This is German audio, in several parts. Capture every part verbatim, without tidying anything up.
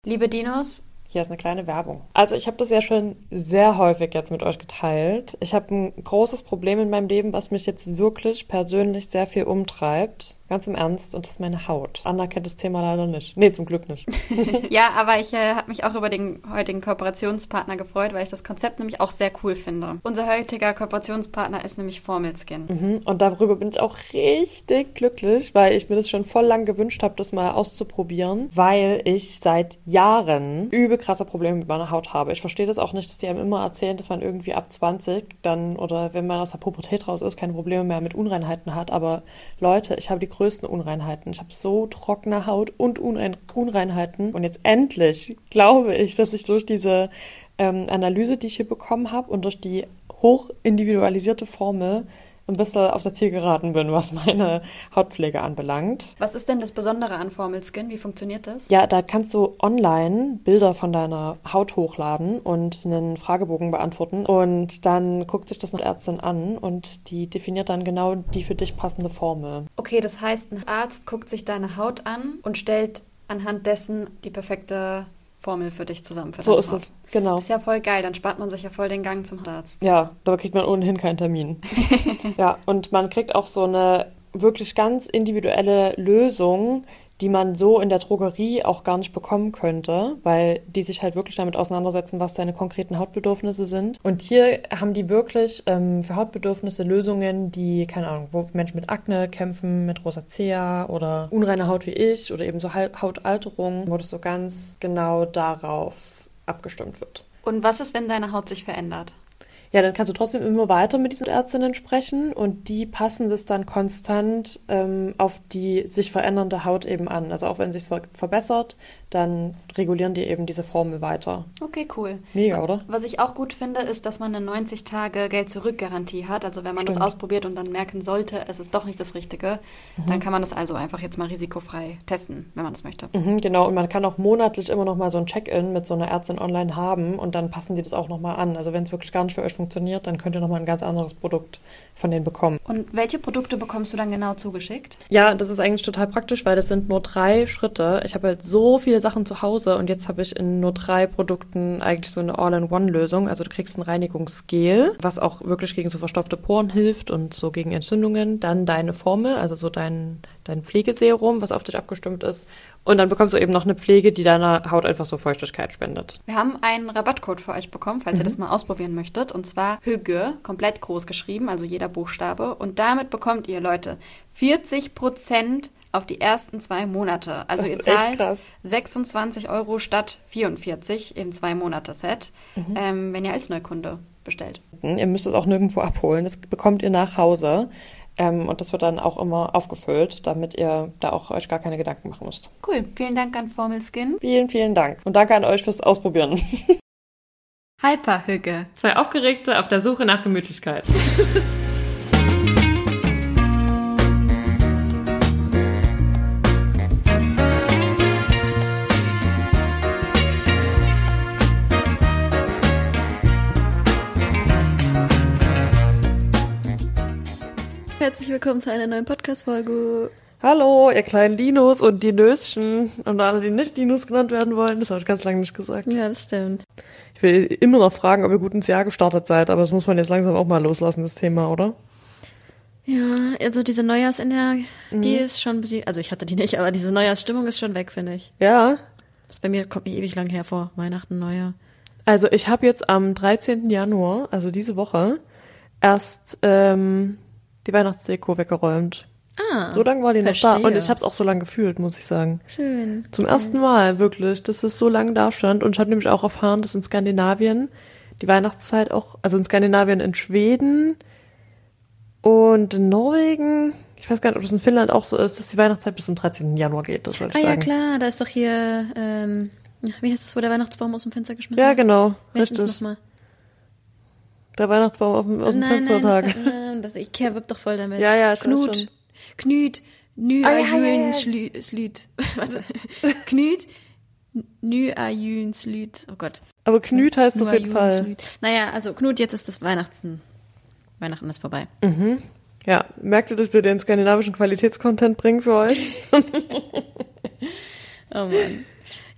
Liebe Dinos, hier ist eine kleine Werbung. Also ich habe das ja schon sehr häufig jetzt mit euch geteilt. Ich habe ein großes Problem in meinem Leben, was mich jetzt wirklich persönlich sehr viel umtreibt. Ganz im Ernst. Und das ist meine Haut. Anna kennt das Thema leider nicht. Nee, zum Glück nicht. ja, aber ich äh, habe mich auch über den heutigen Kooperationspartner gefreut, weil ich das Konzept nämlich auch sehr cool finde. Unser heutiger Kooperationspartner ist nämlich Formelskin. Mhm. Und darüber bin ich auch richtig glücklich, weil ich mir das schon voll lang gewünscht habe, das mal auszuprobieren, weil ich seit Jahren übel krasse Probleme mit meiner Haut habe. Ich verstehe das auch nicht, dass die einem immer erzählen, dass man irgendwie ab zwanzig dann oder wenn man aus der Pubertät raus ist, keine Probleme mehr mit Unreinheiten hat. Aber Leute, ich habe die größten Unreinheiten. Ich habe so trockene Haut und Unrein- Unreinheiten. Und jetzt endlich glaube ich, dass ich durch diese ähm, Analyse, die ich hier bekommen habe und durch die hoch individualisierte Formel ein bisschen auf der Zielgeraden bin, was meine Hautpflege anbelangt. Was ist denn das Besondere an Formelskin? Wie funktioniert das? Ja, da kannst du online Bilder von deiner Haut hochladen und einen Fragebogen beantworten und dann guckt sich das eine Ärztin an und die definiert dann genau die für dich passende Formel. Okay, das heißt, ein Arzt guckt sich deine Haut an und stellt anhand dessen die perfekte Formel für dich zusammen. Für so ist es, genau. Das ist ja voll geil, dann spart man sich ja voll den Gang zum Arzt. Ja, da kriegt man ohnehin keinen Termin. Ja, und man kriegt auch so eine wirklich ganz individuelle Lösung, die man so in der Drogerie auch gar nicht bekommen könnte, weil die sich halt wirklich damit auseinandersetzen, was deine konkreten Hautbedürfnisse sind. Und hier haben die wirklich ähm, für Hautbedürfnisse Lösungen, die, keine Ahnung, wo Menschen mit Akne kämpfen, mit Rosacea oder unreine Haut wie ich oder eben so Hautalterung, wo das so ganz genau darauf abgestimmt wird. Und was ist, wenn deine Haut sich verändert? Ja, dann kannst du trotzdem immer weiter mit diesen Ärztinnen sprechen und die passen das dann konstant ähm, auf die sich verändernde Haut eben an. Also auch wenn es sich ver- verbessert, dann regulieren die eben diese Formel weiter. Okay, cool. Mega, oder? Was ich auch gut finde, ist, dass man eine neunzig Tage Geld-Zurück-Garantie hat. Also wenn man Stimmt. das ausprobiert und dann merken sollte, es ist doch nicht das Richtige, mhm. dann kann man das also einfach jetzt mal risikofrei testen, wenn man das möchte. Mhm, genau, und man kann auch monatlich immer noch mal so ein Check-in mit so einer Ärztin online haben und dann passen die das auch noch mal an. Also wenn es wirklich gar nicht für euch funktioniert, dann könnt ihr nochmal ein ganz anderes Produkt von denen bekommen. Und welche Produkte bekommst du dann genau zugeschickt? Ja, das ist eigentlich total praktisch, weil das sind nur drei Schritte. Ich habe halt so viele Sachen zu Hause und jetzt habe ich in nur drei Produkten eigentlich so eine All-in-One-Lösung. Also du kriegst ein Reinigungsgel, was auch wirklich gegen so verstopfte Poren hilft und so gegen Entzündungen. Dann deine Formel, also so dein, dein Pflegeserum, was auf dich abgestimmt ist. Und dann bekommst du eben noch eine Pflege, die deiner Haut einfach so Feuchtigkeit spendet. Wir haben einen Rabattcode für euch bekommen, falls mhm. ihr das mal ausprobieren möchtet. Und zwar Hüge, komplett groß geschrieben, also jeder Buchstabe. Und damit bekommt ihr, Leute, vierzig Prozent auf die ersten zwei Monate. Also das ihr ist echt zahlt krass. sechsundzwanzig Euro statt vierundvierzig im Zwei-Monate-Set, mhm. ähm, wenn ihr als Neukunde bestellt. Ihr müsst es auch nirgendwo abholen. Das bekommt ihr nach Hause. Ähm, und das wird dann auch immer aufgefüllt, damit ihr da auch euch gar keine Gedanken machen müsst. Cool. Vielen Dank an Formelskin. Vielen, vielen Dank. Und danke an euch fürs Ausprobieren. Hyperhüge. Zwei Aufgeregte auf der Suche nach Gemütlichkeit. Herzlich willkommen zu einer neuen Podcast-Folge. Hallo, ihr kleinen Dinos und Dinöschen und alle, die nicht Dinos genannt werden wollen. Das habe ich ganz lange nicht gesagt. Ja, das stimmt. Ich will immer noch fragen, ob ihr gut ins Jahr gestartet seid, aber das muss man jetzt langsam auch mal loslassen, das Thema, oder? Ja, also diese Neujahrsenergie, mhm. die ist schon, also ich hatte die nicht, aber diese Neujahrsstimmung ist schon weg, finde ich. Ja. Das bei mir kommt mir ewig lang hervor, Weihnachten, Neujahr. Also ich habe jetzt am dreizehnten Januar, also diese Woche, erst ähm, die Weihnachtsdeko weggeräumt. Ah, so lange war die verstehe. noch da und ich habe es auch so lange gefühlt, muss ich sagen. Schön. Zum okay. ersten Mal, wirklich, dass es so lange da stand. Und ich habe nämlich auch erfahren, dass in Skandinavien die Weihnachtszeit auch, also in Skandinavien, in Schweden und in Norwegen, ich weiß gar nicht, ob das in Finnland auch so ist, dass die Weihnachtszeit bis zum dreizehnten Januar geht, das wollte ich ah, sagen. Ah ja, klar, da ist doch hier, ähm, wie heißt das, wo der Weihnachtsbaum aus dem Fenster geschmissen Ja, wird? genau, Wie heißt richtig. das nochmal? Der Weihnachtsbaum auf dem, aus dem nein, Fenstertag. Nein, nein, das, Ikea wirbt doch voll damit. Ja, ja, ich Knut, weiß schon. Knut, Nü Ah, ja, a ja, ja. Slüt. Warte. Knut, Nü a Slüt. Oh Gott. Aber Knut heißt Nü auf a jeden Fall. Slüt. Naja, also Knut, jetzt ist das Weihnachten. Weihnachten ist vorbei. Mhm. Ja, merkt ihr, dass wir den skandinavischen Qualitätscontent bringen für euch? Oh Mann.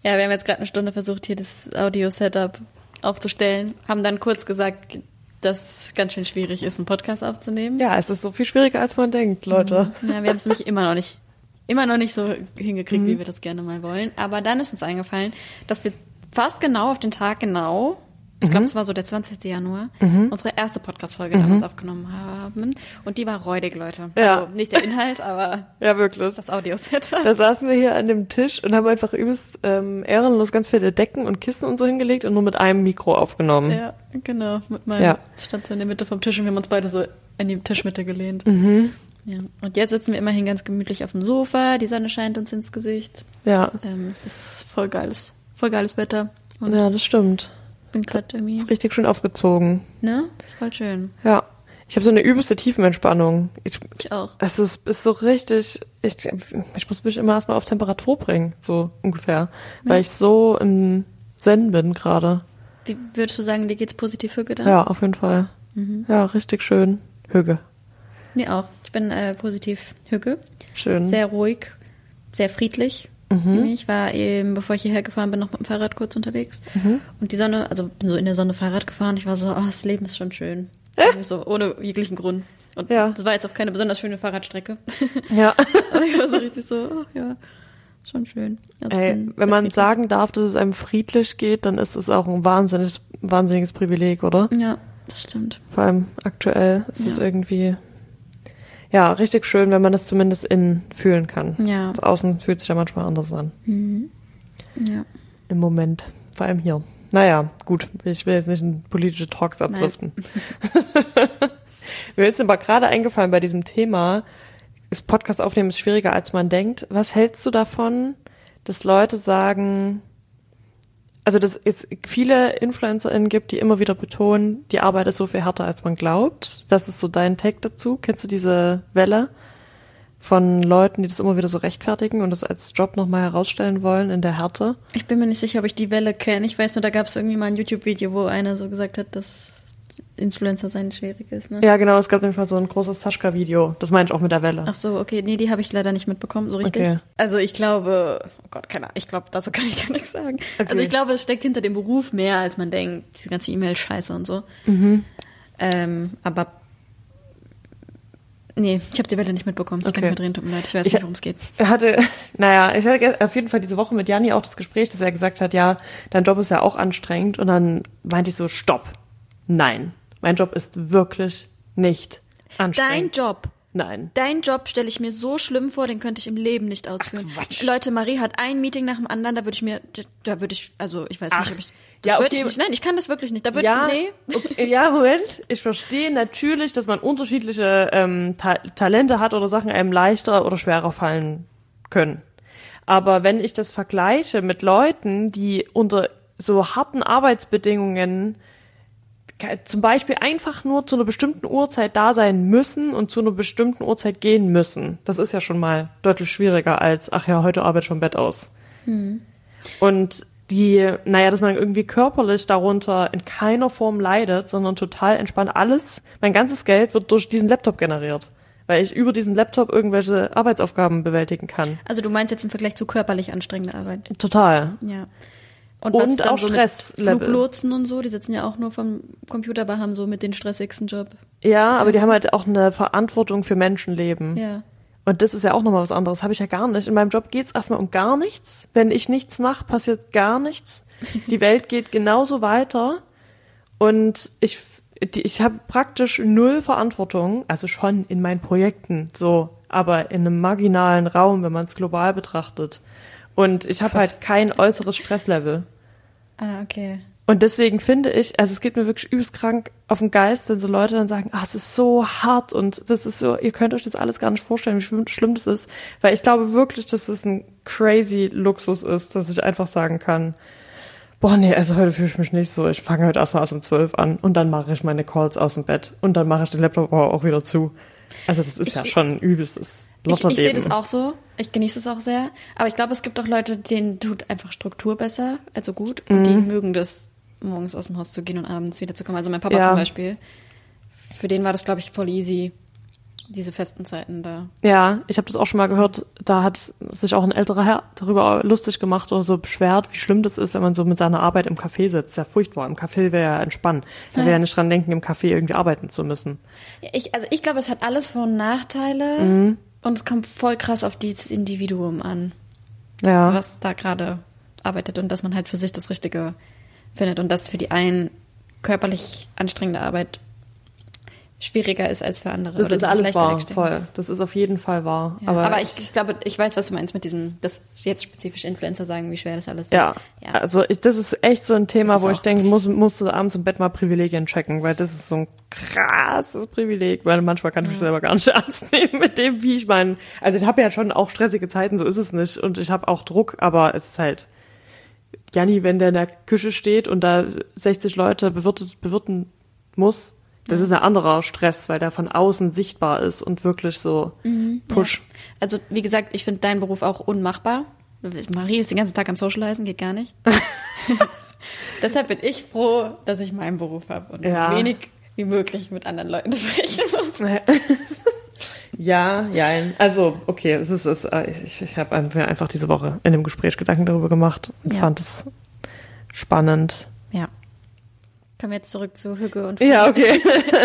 Ja, wir haben jetzt gerade eine Stunde versucht, hier das Audio-Setup aufzustellen. Haben dann kurz gesagt, dass es ganz schön schwierig ist, einen Podcast aufzunehmen. Ja, es ist so viel schwieriger, als man denkt, Leute. Ja, wir haben es nämlich immer noch nicht, immer noch nicht so hingekriegt, Mhm. wie wir das gerne mal wollen. Aber dann ist uns eingefallen, dass wir fast genau auf den Tag genau, ich glaube, es war so der zwanzigsten Januar, unsere erste Podcast-Folge damals aufgenommen haben. Und die war räudig, Leute. Ja. Also nicht der Inhalt, aber Ja, wirklich. das Audio-Setup. Da saßen wir hier an dem Tisch und haben einfach übelst ähm, ehrenlos ganz viele Decken und Kissen und so hingelegt und nur mit einem Mikro aufgenommen. Ja, genau. Mit meinem Ja. stand so in der Mitte vom Tisch und wir haben uns beide so in die Tischmitte gelehnt. Mhm. Ja. Und jetzt sitzen wir immerhin ganz gemütlich auf dem Sofa. Die Sonne scheint uns ins Gesicht. Ja, Ähm, es ist voll geiles, voll geiles Wetter. Und ja, das stimmt. bin gerade irgendwie, Ist richtig schön aufgezogen. ne? Ist voll schön. Ja. Ich habe so eine übelste Tiefenentspannung. Ich, Ich auch. es ist, ist so richtig, ich, ich muss mich immer erstmal auf Temperatur bringen, so ungefähr. Weil ich so im Zen bin gerade. Wie würdest du sagen, dir geht's positiv, Hüge, dann? Ja, auf jeden Fall. Ja, richtig schön. Hüge. Mir auch. Ich bin äh, positiv Hüge. Schön. Sehr ruhig, sehr friedlich. Ich war eben, bevor ich hierher gefahren bin, noch mit dem Fahrrad kurz unterwegs. Und die Sonne, also bin so in der Sonne Fahrrad gefahren. Ich war so, oh, das Leben ist schon schön. Irgendwie so, ohne jeglichen Grund. Und Ja. das war jetzt auch keine besonders schöne Fahrradstrecke. Ja. Aber ich war so richtig so, oh ja, schon schön. Also ich Ey, bin wenn sehr man friedlich. sagen darf, dass es einem friedlich geht, dann ist es auch ein wahnsinnig, wahnsinniges Privileg, oder? Ja, das stimmt. Vor allem aktuell ist es Ja. irgendwie, ja, richtig schön, wenn man das zumindest innen fühlen kann. Ja. Das Außen fühlt sich ja manchmal anders an. Ja. Im Moment. Vor allem hier. Naja, gut, ich will jetzt nicht in politische Talks abdriften. Mir ist aber gerade eingefallen bei diesem Thema, ist Podcast aufnehmen ist schwieriger, als man denkt. Was hältst du davon, dass Leute sagen, also dass es viele InfluencerInnen gibt, die immer wieder betonen, die Arbeit ist so viel härter, als man glaubt. Was ist so dein Take dazu? Kennst du diese Welle von Leuten, die das immer wieder so rechtfertigen und das als Job nochmal herausstellen wollen in der Härte? Ich bin mir nicht sicher, ob ich die Welle kenne. Ich weiß nur, da gab es irgendwie mal ein YouTube-Video, wo einer so gesagt hat, dass Influencer sein schwierig ist, ne? Ja, genau, es gab nämlich mal so ein großes Sascha-Video. Das meine ich auch mit der Welle. Ach so, okay. Nee, die habe ich leider nicht mitbekommen, so richtig. Okay. Also ich glaube, oh Gott, keine Ahnung, ich glaube, dazu kann ich gar nichts sagen. Okay. Also ich glaube, es steckt hinter dem Beruf mehr, als man denkt. Diese ganze E-Mail-Scheiße und so. Mhm. Ähm, aber nee, ich habe die Welle nicht mitbekommen. Ich Okay. kann nicht mehr drehen, tut mir leid. Ich weiß Ich- nicht, worum es geht. Er hatte, naja, ich hatte auf jeden Fall diese Woche mit Janni auch das Gespräch, dass er gesagt hat, ja, dein Job ist ja auch anstrengend. Und dann meinte ich so, stopp. Nein, mein Job ist wirklich nicht Dein anstrengend. Job. Nein. Dein Job stelle ich mir so schlimm vor, den könnte ich im Leben nicht ausführen. Ach, Quatsch. Leute, Marie hat ein Meeting nach dem anderen, da würde ich mir, da würde ich, also ich weiß Ach, nicht, ob ich, das ja, würde okay. ich nicht, nein, ich kann das wirklich nicht. Da würde Ja, nee. okay, ja, Moment. Ich verstehe natürlich, dass man unterschiedliche ähm, Ta- Talente hat oder Sachen einem leichter oder schwerer fallen können. Aber wenn ich das vergleiche mit Leuten, die unter so harten Arbeitsbedingungen ke- zum Beispiel einfach nur zu einer bestimmten Uhrzeit da sein müssen und zu einer bestimmten Uhrzeit gehen müssen, das ist ja schon mal deutlich schwieriger als, ach ja, heute arbeite ich vom Bett aus. Und die, naja, dass man irgendwie körperlich darunter in keiner Form leidet, sondern total entspannt. Alles, mein ganzes Geld wird durch diesen Laptop generiert, weil ich über diesen Laptop irgendwelche Arbeitsaufgaben bewältigen kann. Also du meinst jetzt im Vergleich zu körperlich anstrengende Arbeit. Total. Ja. Und, Und was ist dann auch so mit Stresslevel. Fluglotsen und so, die sitzen ja auch nur vom Computer, aber haben so mit den stressigsten Job. Ja, aber die haben halt auch eine Verantwortung für Menschenleben. Ja. Und das ist ja auch nochmal was anderes. Habe ich ja gar nicht. In meinem Job geht's erstmal um gar nichts. Wenn ich nichts mache, passiert gar nichts. Die Welt geht genauso weiter. Und ich, die, ich habe praktisch null Verantwortung. Also schon in meinen Projekten so, aber in einem marginalen Raum, wenn man es global betrachtet. Und ich habe halt kein äußeres Stresslevel. Ah, okay. Und deswegen finde ich, also es geht mir wirklich übelst krank auf den Geist, wenn so Leute dann sagen, ah, es ist so hart und das ist so, ihr könnt euch das alles gar nicht vorstellen, wie schlimm, schlimm das ist. Weil ich glaube wirklich, dass es ein crazy Luxus ist, dass ich einfach sagen kann, boah, nee, also heute fühle ich mich nicht so. Ich fange heute erstmal erst um zwölf an und dann mache ich meine Calls aus dem Bett und dann mache ich den Laptop auch wieder zu. Also das ist Ich- ja schon ein übelstes Ich, ich sehe Lotterleben. das auch so. Ich genieße es auch sehr. Aber ich glaube, es gibt auch Leute, denen tut einfach Struktur besser, also gut. Und Mhm. die mögen das, morgens aus dem Haus zu gehen und abends wiederzukommen. Also mein Papa Ja. zum Beispiel, für den war das, glaube ich, voll easy, diese festen Zeiten da. Ja, ich habe das auch schon mal gehört, da hat sich auch ein älterer Herr darüber lustig gemacht oder so beschwert, wie schlimm das ist, wenn man so mit seiner Arbeit im Café sitzt. Sehr furchtbar. Im Café wäre ja entspannen. Da wäre ja nicht dran denken, im Café irgendwie arbeiten zu müssen. Ja, ich, also ich glaube, es hat alles Vor- und Nachteile Mhm. und es kommt voll krass auf dieses Individuum an, Ja. was da gerade arbeitet und dass man halt für sich das Richtige findet und dass für die einen körperlich anstrengende Arbeit schwieriger ist als für andere. Das oder ist die alles leichter wahr, wegstecken. voll. Das ist auf jeden Fall wahr. Ja, aber, aber ich, ich glaube, ich weiß, was du meinst mit diesem, dass jetzt spezifisch Influencer sagen, wie schwer das alles ist. Ja, ja. also ich, das ist echt so ein Thema, Das ist wo ich auch- denke, muss, musst du abends im Bett mal Privilegien checken, weil das ist so ein krasses Privileg, weil manchmal kann ich mich selber gar nicht ernst nehmen mit dem, wie ich meine. Also ich habe ja schon auch stressige Zeiten, so ist es nicht. Und ich habe auch Druck, aber es ist halt, Janni, wenn der in der Küche steht und da sechzig Leute bewirtet, bewirten muss, das ist ein anderer Stress, weil der von außen sichtbar ist und wirklich so Push. Ja. Also, wie gesagt, ich finde deinen Beruf auch unmachbar. Marie ist den ganzen Tag am Socializen, geht gar nicht. Deshalb bin ich froh, dass ich meinen Beruf habe und Ja. so wenig wie möglich mit anderen Leuten sprechen muss. Ja, ja, also okay, es ist, es, äh, ich, ich habe mir einfach diese Woche in dem Gespräch Gedanken darüber gemacht und Ja. fand es spannend. Ja. Kommen wir jetzt zurück zu Hügge und Ja, okay.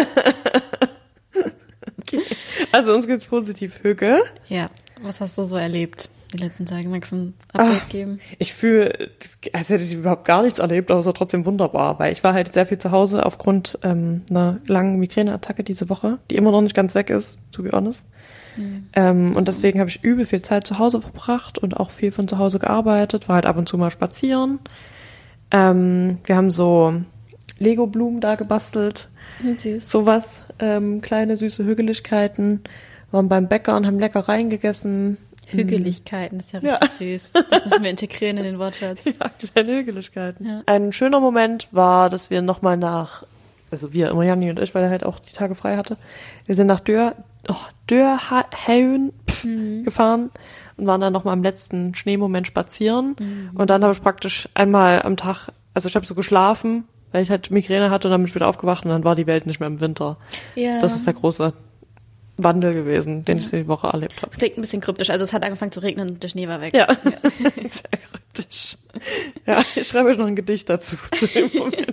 Okay. Also uns geht's positiv, Hügge. Ja. Was hast du so erlebt die letzten Tage? Magst du ein Update geben? Ich fühle, als hätte ich überhaupt gar nichts erlebt, aber es war trotzdem wunderbar, weil ich war halt sehr viel zu Hause aufgrund ähm, einer langen Migräneattacke diese Woche, die immer noch nicht ganz weg ist, to be honest. Mhm. Ähm, und deswegen habe ich übel viel Zeit zu Hause verbracht und auch viel von zu Hause gearbeitet, war halt ab und zu mal spazieren. Ähm, wir haben so Lego-Blumen da gebastelt, Süß. sowas, ähm, kleine süße Hügeligkeiten, waren beim Bäcker und haben Leckereien gegessen. Hügeligkeiten, das ist ja Ja. richtig süß. Das müssen wir integrieren in den Wortschatz. Ja, kleine Hügeligkeiten. Ja. Ein schöner Moment war, dass wir nochmal nach, also wir, immer Janni und ich, weil er halt auch die Tage frei hatte, wir sind nach Dörr, oh, Dörrhauen mhm. gefahren und waren dann nochmal im letzten Schneemoment spazieren. Mhm. Und dann habe ich praktisch einmal am Tag, also ich habe so geschlafen, weil ich halt Migräne hatte und dann bin ich wieder aufgewacht und dann war die Welt nicht mehr im Winter. Ja. Das ist der große Wandel gewesen, den ich die Woche erlebt habe. Das klingt ein bisschen kryptisch. Also es hat angefangen zu regnen und der Schnee war weg. Ja, sehr kryptisch. Ja, ich schreibe euch noch ein Gedicht dazu, zu dem Moment.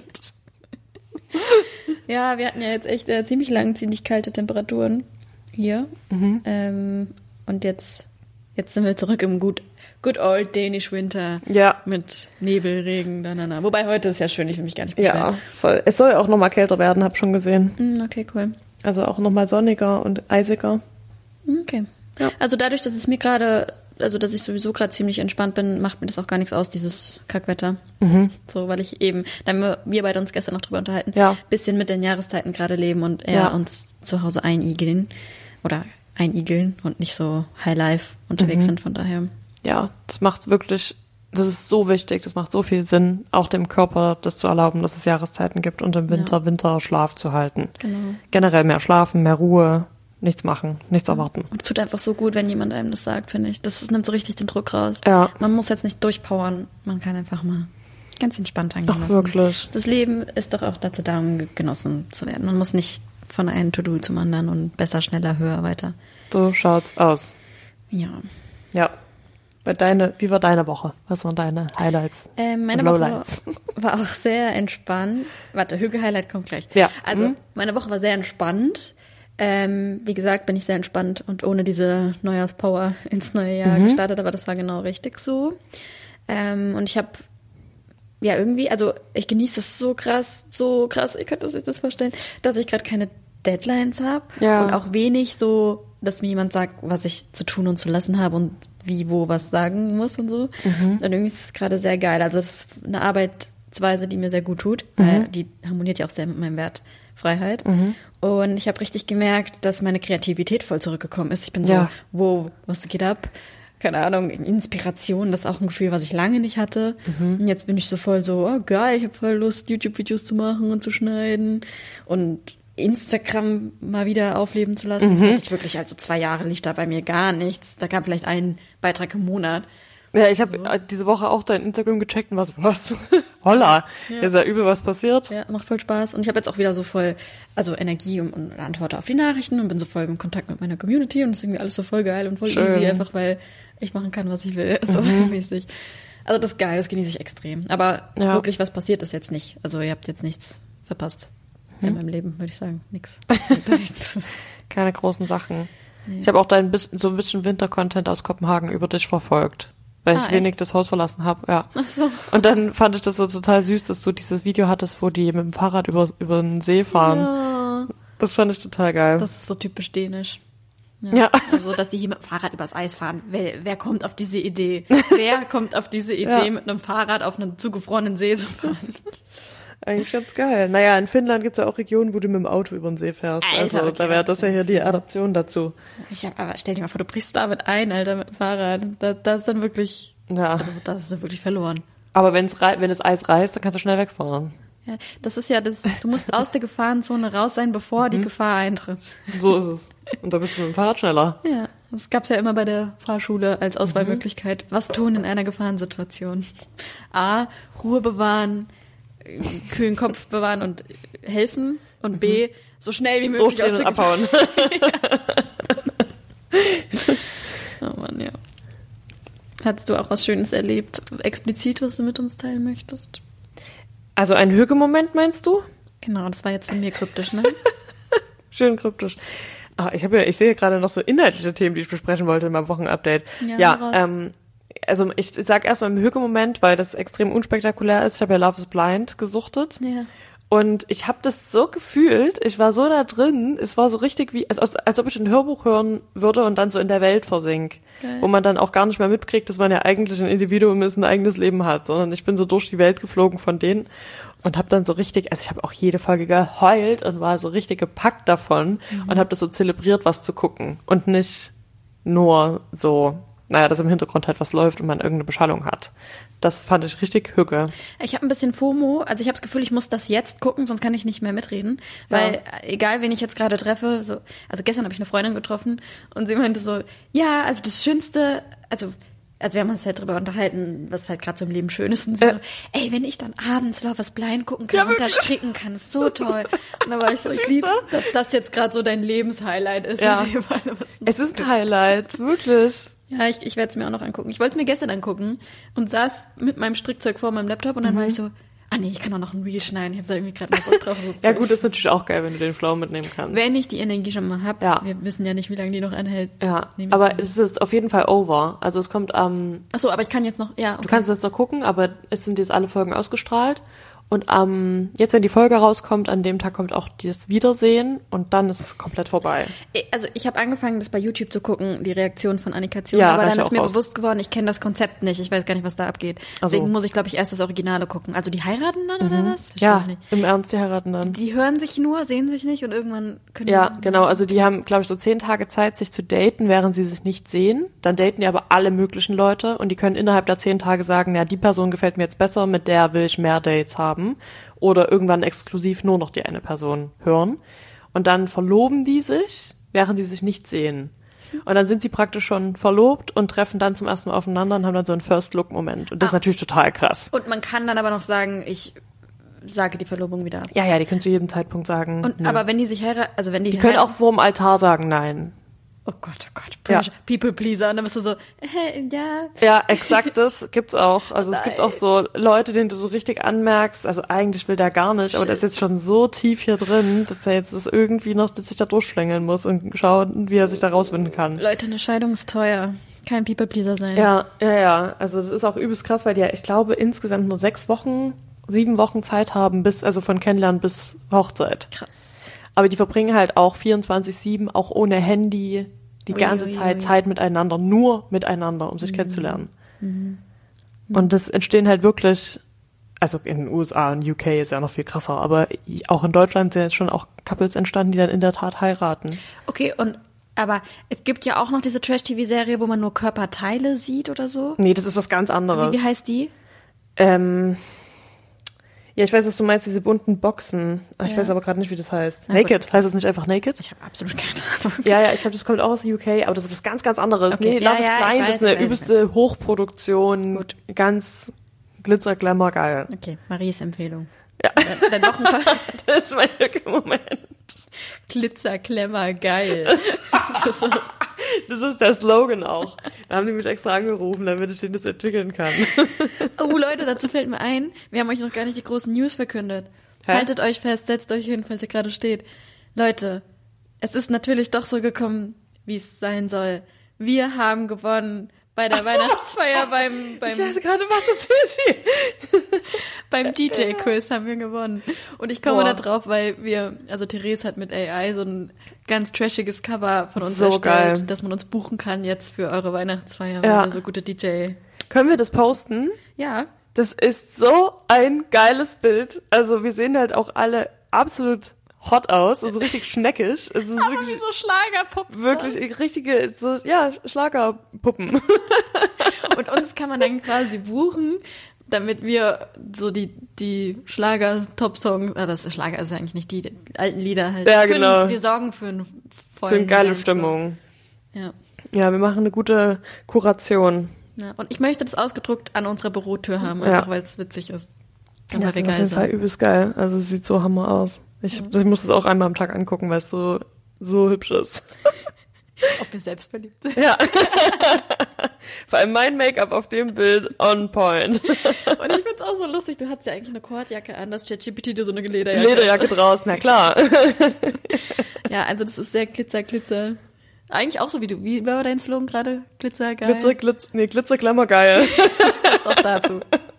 Ja, wir hatten ja jetzt echt äh, ziemlich lang, ziemlich kalte Temperaturen hier. Mhm. Ähm, und jetzt, jetzt sind wir zurück im good, good old Danish Winter. Ja. Mit Nebel, Regen, na, na, na. Wobei heute ist ja schön, ich will mich gar nicht beschweren. Ja, voll. Es soll auch nochmal kälter werden, hab schon gesehen. Mm, okay, cool. Also auch nochmal sonniger und eisiger. Okay. Ja. Also dadurch, dass es mir gerade, also dass ich sowieso gerade ziemlich entspannt bin, macht mir das auch gar nichts aus, dieses Kackwetter. Mhm. So, weil ich eben, da haben wir, wir beide uns gestern noch drüber unterhalten, Ja. bisschen mit den Jahreszeiten gerade leben und eher Ja. uns zu Hause einigeln oder einigeln und nicht so Highlife unterwegs Mhm. sind, von daher. Ja, das macht wirklich, das ist so wichtig, das macht so viel Sinn, auch dem Körper das zu erlauben, dass es Jahreszeiten gibt und im Winter Ja. Winterschlaf zu halten. Genau. Generell mehr schlafen, mehr Ruhe, nichts machen, nichts erwarten. Und es tut einfach so gut, wenn jemand einem das sagt, finde ich. Das, das nimmt so richtig den Druck raus. Ja. Man muss jetzt nicht durchpowern, man kann einfach mal ganz entspannt angehen Ach, lassen. wirklich. Das Leben ist doch auch dazu da, um genossen zu werden. Man muss nicht von einem To-Do zum anderen und besser, schneller, höher, weiter. So schaut's aus. Ja. Ja. Bei deine, wie war deine Woche? Was waren deine Highlights? Ähm, meine und Woche Lowlights? war auch sehr entspannt. Warte, Hüge-Highlight kommt gleich. Ja. Also, Mhm. meine Woche war sehr entspannt. Ähm, wie gesagt, bin ich sehr entspannt und ohne diese Neujahrspower ins neue Jahr Mhm. gestartet, aber das war genau richtig so. Ähm, und ich habe ja irgendwie, also ich genieße es so krass, so krass, ihr könnt euch das vorstellen, dass ich gerade keine Deadlines habe Ja. und auch wenig so, dass mir jemand sagt, was ich zu tun und zu lassen habe und wie, wo, was sagen muss und so. Und irgendwie ist es gerade sehr geil. Also es ist eine Arbeitsweise, die mir sehr gut tut, weil die harmoniert ja auch sehr mit meinem Wert Freiheit. Und ich habe richtig gemerkt, dass meine Kreativität voll zurückgekommen ist. Ich bin so, Ja. wow, was geht ab? Keine Ahnung, Inspiration, das ist auch ein Gefühl, was ich lange nicht hatte. Und jetzt bin ich so voll so, oh geil, ich habe voll Lust, YouTube-Videos zu machen und zu schneiden und Instagram mal wieder aufleben zu lassen. Das hatte ich wirklich, also zwei Jahre lief da bei mir gar nichts. Da kam vielleicht ein Beitrag im Monat. Ja, ich habe diese Woche auch dein Instagram gecheckt und was was. holla, Ja. ist ja übel was passiert. Ja, macht voll Spaß. Und ich habe jetzt auch wieder so voll, also Energie und, und antworte auf die Nachrichten und bin so voll im Kontakt mit meiner Community und es ist irgendwie alles so voll geil und voll Schön. easy, einfach weil ich machen kann, was ich will, so mhm. mäßig. Also das ist geil, das genieße ich extrem. Aber Ja. wirklich was passiert ist jetzt nicht. Also ihr habt jetzt nichts verpasst Mhm. in meinem Leben, würde ich sagen. Nix. Keine großen Sachen. Nee. Ich habe auch dein bisschen, so ein bisschen Winter-Content aus Kopenhagen über dich verfolgt, weil Ah, ich echt? wenig das Haus verlassen habe. Ja. Ach so. Und dann fand ich das so total süß, dass du dieses Video hattest, wo die mit dem Fahrrad über, über den See fahren. Ja, Das fand ich total geil. das ist so typisch dänisch. Ja. Also, dass die hier mit dem Fahrrad übers Eis fahren. Wer, wer kommt auf diese Idee? Wer kommt auf diese Idee, Ja. mit einem Fahrrad auf einen zugefrorenen See zu fahren? Eigentlich ganz geil. Naja, in Finnland gibt's ja auch Regionen, wo du mit dem Auto über den See fährst. Alter, also okay, da wäre das das ja hier ist die ja- Adaption dazu. Ich hab, aber stell dir mal vor, du brichst damit ein, Alter, mit dem Fahrrad. Da, das ist dann wirklich, Ja. also da ist dann wirklich verloren. Aber wenn's rei- wenn das Eis reißt, dann kannst du schnell wegfahren. Ja, das ist ja das, du musst aus der Gefahrenzone raus sein, bevor die Gefahr eintritt. So ist es. Und da bist du mit dem Fahrrad schneller. Ja, das gab's ja immer bei der Fahrschule als Auswahlmöglichkeit. Was tun in einer Gefahrensituation? A, Ruhe bewahren, äh, kühlen Kopf bewahren und helfen. Und B, so schnell wie möglich aus Durchdrehen der und Gefahr. abhauen. Oh Mann, ja. Hattest du auch was Schönes erlebt? Explizit, was du mit uns teilen möchtest? Also ein Hüge-Moment, meinst du? Genau, das war jetzt von mir kryptisch, ne? Schön kryptisch. Ah, ich habe ja, ich sehe gerade noch so inhaltliche Themen, die ich besprechen wollte in meinem Wochenupdate. Ja, Ja, hau raus. ähm, also ich sag erstmal im Hüge-Moment, weil das extrem unspektakulär ist. Ich habe ja Love is Blind gesuchtet. Ja. Und ich habe das so gefühlt, ich war so da drin, es war so richtig wie, als, als, als ob ich ein Hörbuch hören würde und dann so in der Welt versink. Geil. Wo man dann auch gar nicht mehr mitkriegt, dass man ja eigentlich ein Individuum ist, ein eigenes Leben hat, sondern ich bin so durch die Welt geflogen von denen und habe dann so richtig, also ich habe auch jede Folge geheult und war so richtig gepackt davon Mhm. und habe das so zelebriert, was zu gucken und nicht nur so, naja, dass im Hintergrund halt was läuft und man irgendeine Beschallung hat. Das fand ich richtig hüge. Ich habe ein bisschen FOMO, also ich habe das Gefühl, ich muss das jetzt gucken, sonst kann ich nicht mehr mitreden, weil äh, egal, wen ich jetzt gerade treffe, so, also gestern habe ich eine Freundin getroffen und sie meinte so, ja, also das Schönste, also also wir haben uns halt drüber unterhalten, was halt gerade so im Leben schön ist und sie so, ey, wenn ich dann abends Love is Blind gucken kann Ja, und da wirklich? stricken kann, ist so toll. Und dann war ich so, ich Siehst lieb's, du? dass das jetzt gerade so dein Lebenshighlight ist. Ja. Und wir beide was- Es ist ein Highlight, wirklich. Ja, ich, ich werde es mir auch noch angucken. Ich wollte es mir gestern angucken und saß mit meinem Strickzeug vor meinem Laptop und dann war ich so, ah nee, ich kann auch noch ein Reel schneiden. Ich habe da irgendwie gerade noch was drauf. Ja gut, das ist natürlich auch geil, wenn du den Flow mitnehmen kannst. Wenn ich die Energie schon mal hab, Ja. wir wissen ja nicht, wie lange die noch anhält. Ja, Nehm ich's aber mit. es ist auf jeden Fall over. Also es kommt am, Ach so, aber ich kann jetzt noch, ja, okay. du kannst jetzt noch gucken, aber es sind jetzt alle Folgen ausgestrahlt. Und am, jetzt wenn die Folge rauskommt, an dem Tag kommt auch das Wiedersehen und dann ist es komplett vorbei. Also ich habe angefangen, das bei YouTube zu gucken, die Reaktion von Annikation, Ja, aber dann reicht ist auch mir aus. bewusst geworden, ich kenne das Konzept nicht, ich weiß gar nicht, was da abgeht. Also- Deswegen muss ich, glaube ich, erst das Originale gucken. Also die heiraten dann oder was? Verstehe Ja, ich nicht. im Ernst, die heiraten dann. Die hören sich nur, sehen sich nicht und irgendwann können Ja, die... genau. Also die haben, glaube ich, so zehn Tage Zeit, sich zu daten, während sie sich nicht sehen. Dann daten die aber alle möglichen Leute und die können innerhalb der zehn Tage sagen, ja, die Person gefällt mir jetzt besser, mit der will ich mehr Dates haben. Oder irgendwann exklusiv nur noch die eine Person hören. Und dann verloben die sich, während sie sich nicht sehen. Und dann sind sie praktisch schon verlobt und treffen dann zum ersten Mal aufeinander und haben dann so einen First-Look-Moment. Und das ist natürlich total krass. Und man kann dann aber noch sagen, ich sage die Verlobung wieder ab. Ja, ja, die können zu jedem Zeitpunkt sagen. Und nö. aber wenn die sich heiraten, also wenn die, die können auch heiraten- vor dem Altar sagen, nein. oh Gott, oh Gott, Ja. Pressure, People Pleaser, und dann bist du so, äh, ja, Ja, exakt das gibt's auch. Also es gibt auch so Leute, denen du so richtig anmerkst, also eigentlich will der gar nicht, aber der ist jetzt schon so tief hier drin, dass er jetzt das irgendwie noch dass sich da durchschlängeln muss und schauen, wie er sich da rauswinden kann. Leute, eine Scheidung ist teuer. Kein People Pleaser sein. Ja, ja, ja. Also es ist auch übelst krass, weil die ja, ich glaube, insgesamt nur sechs Wochen, sieben Wochen Zeit haben, bis, also von Kennenlernen bis Hochzeit. Krass. Aber die verbringen halt auch vierundzwanzig sieben, auch ohne Handy, die Ui, ganze ui, Zeit ui. Zeit miteinander, nur miteinander, um sich Mhm. kennenzulernen. Und das entstehen halt wirklich, also in den U S A und U K ist ja noch viel krasser, aber auch in Deutschland sind jetzt schon auch Couples entstanden, die dann in der Tat heiraten. Okay, und aber es gibt ja auch noch diese Trash-T V-Serie, wo man nur Körperteile sieht oder so. Nee, das ist was ganz anderes. Wie, wie heißt die? Ähm, ja, ich weiß, was du meinst, diese bunten Boxen. Ich Ja. weiß aber gerade nicht, wie das heißt. Na Naked, heißt es nicht einfach Naked? Ich habe absolut keine Ahnung. Ja, ja, ich glaube, das kommt auch aus U K, aber das ist was ganz, ganz anderes. Okay. Nee, Ja, Love is ja, ich Blind weiß, ist eine ich weiß, übelste Hochproduktion, Gut. ganz Glitzer, Glamour, geil. Okay, Maries Empfehlung. Ja. Dann, dann noch ein paar Das ist mein Moment. Glitzer, Glamour, geil. Das ist so. Das ist der Slogan auch. Da haben die mich extra angerufen, damit ich denen das entwickeln kann. Oh Leute, dazu fällt mir ein, wir haben euch noch gar nicht die großen News verkündet. Hä? Haltet euch fest, setzt euch hin, falls ihr gerade steht. Leute, es ist natürlich doch so gekommen, wie es sein soll. Wir haben gewonnen bei der Ach so. Weihnachtsfeier beim, beim, Ich dachte gerade, was erzählt sie? beim D J-Quiz haben wir gewonnen. Und ich komme Boah. da drauf, weil wir, also Therese hat mit A I so ein ganz trashiges Cover von uns So erstellt, geil. dass man uns buchen kann jetzt für eure Weihnachtsfeier, Ja. weil wir so gute D J... Können wir das posten? Ja, Das ist so ein geiles Bild. Also wir sehen halt auch alle absolut hot aus, also richtig schneckig. Es ist aber wirklich, wie so Schlagerpops. wirklich richtige, so, ja, Schlagerpuppen. Und uns kann man dann quasi buchen, damit wir so die, die Schlager-Top-Songs, ah, das ist Schlager, ist ja eigentlich nicht die, die alten Lieder halt. Ja, für genau. Einen, wir sorgen für einen vollen Für eine geile Dance. Stimmung. Ja. Ja, wir machen eine gute Kuration. ja. Und ich möchte das ausgedruckt an unserer Bürotür haben, Ja. einfach weil es witzig ist. Und Ja, weil das wir ist auf geil jeden Fall sind. übelst geil. Also es sieht so hammer aus. Ich, ich muss es auch einmal am Tag angucken, weil es so, so hübsch ist. Ob wir selbst verliebt sind. Ja. Vor allem mein Make-up auf dem Bild on point. Und ich find's auch so lustig, du hattest ja eigentlich eine Kordjacke an, das ChatGPT dir so eine Lederjacke. Lederjacke draußen, na klar. Ja, also das ist sehr Glitzer, Glitzer. Eigentlich auch so wie du. Wie war dein Slogan gerade? Glitzer, geil. Glitzer, Glitzer, nee, Glitzer, Glamour, geil. Das passt auch dazu.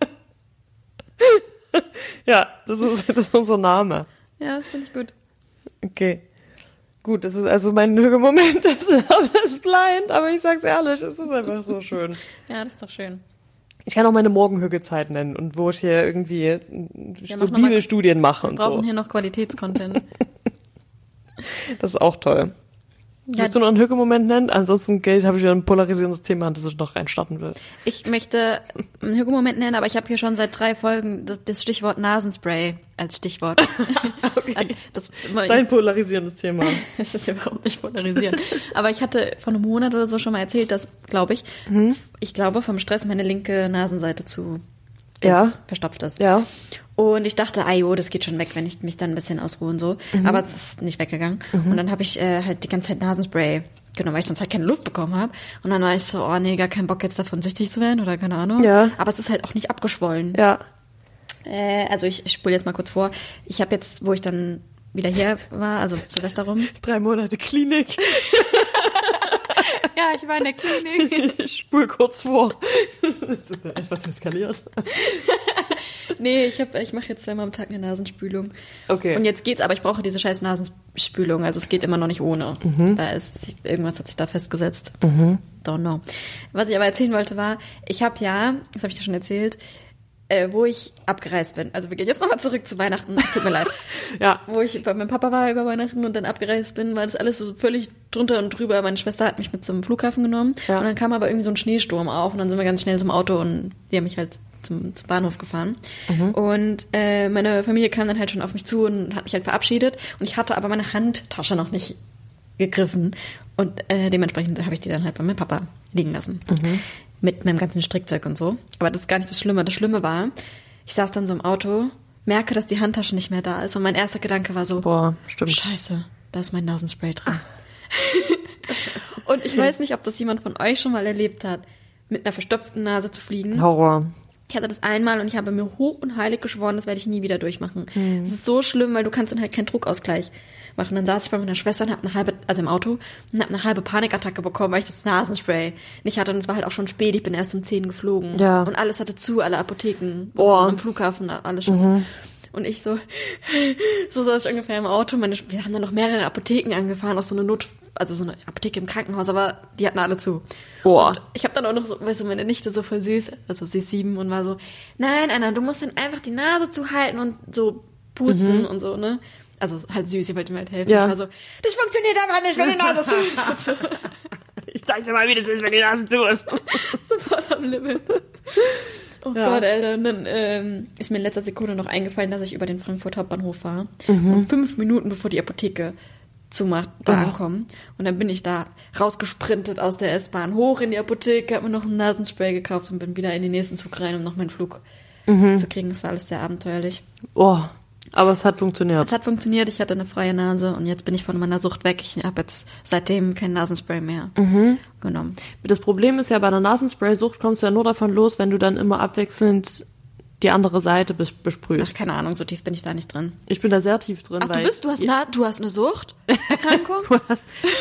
Ja, das ist, das ist unser Name. Ja, das finde ich gut. Okay. Gut, das ist also mein Moment des Love is Blind, aber ich sag's ehrlich, es ist einfach so schön. Ja, das ist doch schön. Ich kann auch meine Morgenhügezeit nennen und wo ich hier irgendwie Ja, so mach noch mal- Bibelstudien mache Wir und brauchen so. hier noch Qualitätscontent. Das ist auch toll. Ja. Willst du noch einen Hüge-Moment nennen? Ansonsten habe ich wieder ein polarisierendes Thema, an das ich noch reinstarten will. Ich möchte einen Hügelmoment nennen, aber ich habe hier schon seit drei Folgen das, das Stichwort Nasenspray als Stichwort. Okay. Das, Dein polarisierendes Thema. das ist überhaupt nicht polarisierend. Aber ich hatte vor einem Monat oder so schon mal erzählt, dass, glaube ich, Mhm. ich glaube, vom Stress meine linke Nasenseite zu ist, Ja. verstopft ist. Ja. Und ich dachte, ah jo, das geht schon weg, wenn ich mich dann ein bisschen ausruhe und so. Mhm. Aber es ist nicht weggegangen. Und dann habe ich äh, halt die ganze Zeit Nasenspray genommen, weil ich sonst halt keine Luft bekommen habe. Und dann war ich so, oh nee, gar keinen Bock jetzt davon süchtig zu werden oder keine Ahnung. Ja. Aber es ist halt auch nicht abgeschwollen. Ja. Äh, also ich, ich spule jetzt mal kurz vor. Ich habe jetzt, wo ich dann wieder hier war, also Silvester rum. Drei Monate Klinik. Ja, ich war in der Klinik. Ich spul kurz vor. Das ist ja etwas eskaliert. Nee, ich, hab- ich mache jetzt zweimal am Tag eine Nasenspülung. Okay. Und jetzt geht's, aber ich brauche diese scheiß Nasenspülung. Also es geht immer noch nicht ohne. Da ist, irgendwas hat sich da festgesetzt. Don't know. Was ich aber erzählen wollte war, ich habe ja, das habe ich dir schon erzählt, äh, wo ich abgereist bin. Also wir gehen jetzt nochmal zurück zu Weihnachten. Es tut mir leid. Ja. Wo ich bei meinem Papa war über Weihnachten und dann abgereist bin, war das alles so völlig drunter und drüber. Meine Schwester hat mich mit zum Flughafen genommen. Ja. Und dann kam aber irgendwie so ein Schneesturm auf und dann sind wir ganz schnell zum Auto und die haben mich halt zum, zum Bahnhof gefahren. Und äh, meine Familie kam dann halt schon auf mich zu und hat mich halt verabschiedet. Und ich hatte aber meine Handtasche noch nicht gegriffen. Und äh, dementsprechend habe ich die dann halt bei meinem Papa liegen lassen. Mit meinem ganzen Strickzeug und so. Aber das ist gar nicht das Schlimme. Das Schlimme war, ich saß dann so im Auto, merke, dass die Handtasche nicht mehr da ist. Und mein erster Gedanke war so, Boah, stimmt. Scheiße, da ist mein Nasenspray drin. Und ich weiß nicht, ob das jemand von euch schon mal erlebt hat, mit einer verstopften Nase zu fliegen. Horror. Ich hatte das einmal und ich habe mir hoch und heilig geschworen, das werde ich nie wieder durchmachen. Das ist so schlimm, weil du kannst dann halt keinen Druckausgleich machen. Dann saß ich bei meiner Schwester und habe eine halbe, also im Auto, und habe eine halbe Panikattacke bekommen, weil ich das Nasenspray nicht hatte. Und es war halt auch schon spät, ich bin erst um zehn geflogen. Ja. Und alles hatte zu, alle Apotheken. Boah. Und so, am Flughafen, alles schon zu. Und ich so, so saß ich ungefähr im Auto. Meine, wir haben dann noch mehrere Apotheken angefahren, auch so eine Not, also so eine Apotheke im Krankenhaus, aber die hatten alle zu. Boah. Und ich habe dann auch noch so, weißt du, meine Nichte so voll süß, also sie ist sieben und war so, nein, Anna, du musst dann einfach die Nase zuhalten und so pusten und so, ne? Also halt süß, sie wollte mir halt helfen. Ja. Ich war so, das funktioniert aber nicht, wenn die Nase zu ist. Und so, Ich zeig dir mal, wie das ist, wenn die Nase zu ist. sofort am Limit. Oh Ja. Gott, Alter. Und dann ähm, ist mir in letzter Sekunde noch eingefallen, dass ich über den Frankfurt Hauptbahnhof war. Und fünf Minuten bevor die Apotheke zumacht, da Oh. ankommen. Und dann bin ich da rausgesprintet aus der S-Bahn, hoch in die Apotheke, hab mir noch ein Nasenspray gekauft und bin wieder in den nächsten Zug rein, um noch meinen Flug mhm. zu kriegen. Das war alles sehr abenteuerlich. Oh, aber es hat funktioniert. Es hat funktioniert, ich hatte eine freie Nase und jetzt bin ich von meiner Sucht weg. Ich habe jetzt seitdem kein Nasenspray mehr mhm. genommen. Das Problem ist ja, bei der Nasenspray-Sucht kommst du ja nur davon los, wenn du dann immer abwechselnd die andere Seite bes- besprühst. Ach, keine Ahnung, so tief bin ich da nicht drin. Ich bin da sehr tief drin. Ach, weil du bist, du hast, ich, na, du hast eine Suchterkrankung? du hast,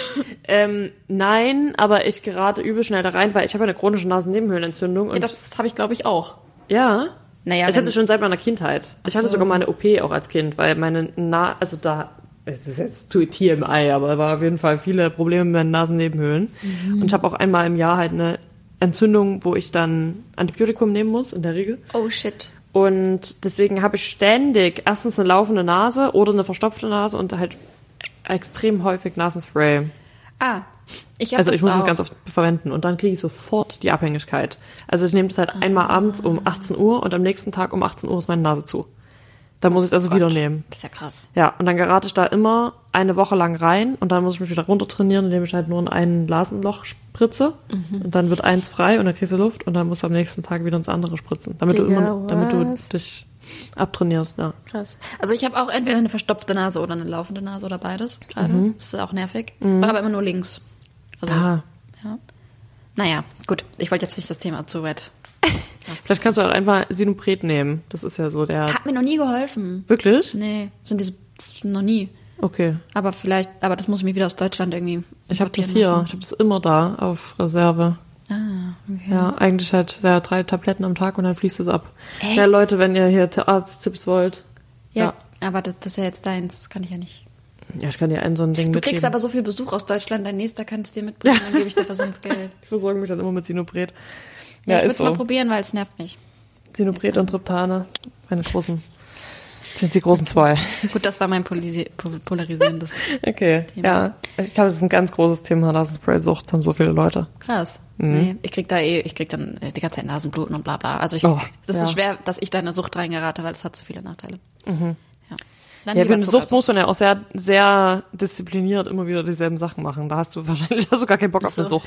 ähm, nein, aber ich gerate übel schnell da rein, weil ich habe eine chronische Nasennebenhöhlenentzündung. Ja, Und das habe ich, glaube ich, auch. ja, Naja, ich wenn- hatte schon seit meiner Kindheit. Ich Ach hatte so. sogar mal eine O P auch als Kind, weil meine Na, also da, es ist jetzt zu T M I, aber da war auf jeden Fall viele Probleme mit meinen Nasennebenhöhlen. Mhm. Und ich habe auch einmal im Jahr halt eine Entzündung, wo ich dann Antibiotikum nehmen muss, in der Regel. Oh, shit. Und deswegen habe ich ständig erstens eine laufende Nase oder eine verstopfte Nase und halt extrem häufig Nasenspray. Ah, ich habe Also das ich muss auch. das ganz oft verwenden und dann kriege ich sofort die Abhängigkeit. Also ich nehme das halt einmal abends um achtzehn Uhr und am nächsten Tag um achtzehn Uhr ist meine Nase zu. Dann muss ich es also wieder nehmen. Das ist ja krass. Ja, und dann gerate ich da immer eine Woche lang rein und dann muss ich mich wieder runter trainieren, indem ich halt nur in ein Nasenloch spritze Mhm. und dann wird eins frei und dann kriegst du Luft und dann musst du am nächsten Tag wieder ins andere spritzen, damit du Digga, immer, damit du was? dich abtrainierst, ja. Krass. Also ich habe auch entweder eine verstopfte Nase oder eine laufende Nase oder beides gerade. Das ist auch nervig. Aber immer nur links. Also, Ah. ja. Naja, gut. Ich wollte jetzt nicht das Thema zu weit. Vielleicht kannst du auch einfach Sinopret nehmen. Das ist ja so der... Hat mir noch nie geholfen. Wirklich? Nee, sind diese noch nie. Okay. Aber vielleicht, aber das muss ich mir wieder aus Deutschland irgendwie Ich habe das importieren hier. lassen. Ich habe das immer da auf Reserve. Ah, okay. Ja, eigentlich halt ja, drei Tabletten am Tag und dann fließt es ab. Echt? Ja, Leute, wenn ihr hier Arzttipps wollt. Ja, Ja. aber das, das ist ja jetzt deins. Das kann ich ja nicht. Ja, ich kann dir ein so ein Ding Du mitgeben. kriegst aber so viel Besuch aus Deutschland, dein nächster kann es dir mitbringen, dann gebe ich dir sonst Geld. Ich versorge mich dann immer mit Sinopret. Ja, Ja, ich würde ist es so. mal probieren, weil es nervt mich. Sinopret und Triptane. Meine großen. Sind die großen zwei. Gut, das war mein polisi- pol- polarisierendes. Okay, Thema. ja. Ich glaube, es ist ein ganz großes Thema, Nasenspray-Sucht, haben so viele Leute. Krass. Mhm. Nee, ich krieg da eh, ich krieg dann die ganze Zeit Nasenbluten und bla bla. Also ich, Oh, das ja. ist schwer, dass ich da in eine Sucht reingerate, weil es hat zu viele Nachteile. Mhm. Ja, dann Ja, lieber für eine Sucht Zuckersucht. muss man ja auch sehr, sehr diszipliniert immer wieder dieselben Sachen machen. Da hast du wahrscheinlich hast du gar keinen Bock auf eine so. Sucht.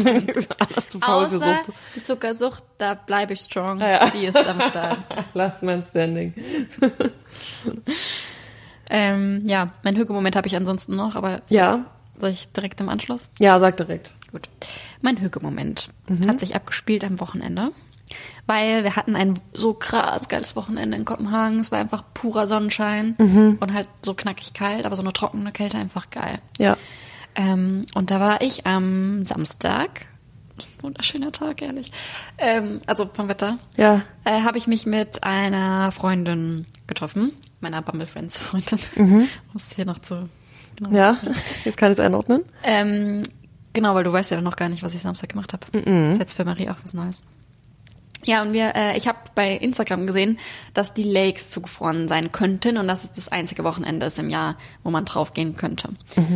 Alles zu faul für Außer Sucht. die Zuckersucht, da bleibe ich strong. Ja. Die ist am Start. Last man standing. ähm, ja, mein Hüge-Moment habe ich ansonsten noch, aber Ja, soll ich direkt im Anschluss? ja, sag direkt. Gut. Mein Hüge-Moment hat sich abgespielt am Wochenende, weil wir hatten ein so krass geiles Wochenende in Kopenhagen. Es war einfach purer Sonnenschein und halt so knackig kalt, aber so eine trockene Kälte einfach geil. Ja. Ähm, und da war ich am Samstag, wunderschöner Tag, ehrlich, ähm, also vom Wetter, Ja. äh, habe ich mich mit einer Freundin getroffen, meiner Bumble Friends Freundin, um es hier noch zu... Genau. Ja, jetzt kann ich es einordnen. Ähm, genau, weil du weißt ja noch gar nicht, was ich Samstag gemacht habe. Das ist jetzt für Marie auch was Neues. Ja, und wir, äh, ich habe bei Instagram gesehen, dass die Lakes zugefroren sein könnten und dass es das einzige Wochenende ist im Jahr, wo man drauf gehen könnte.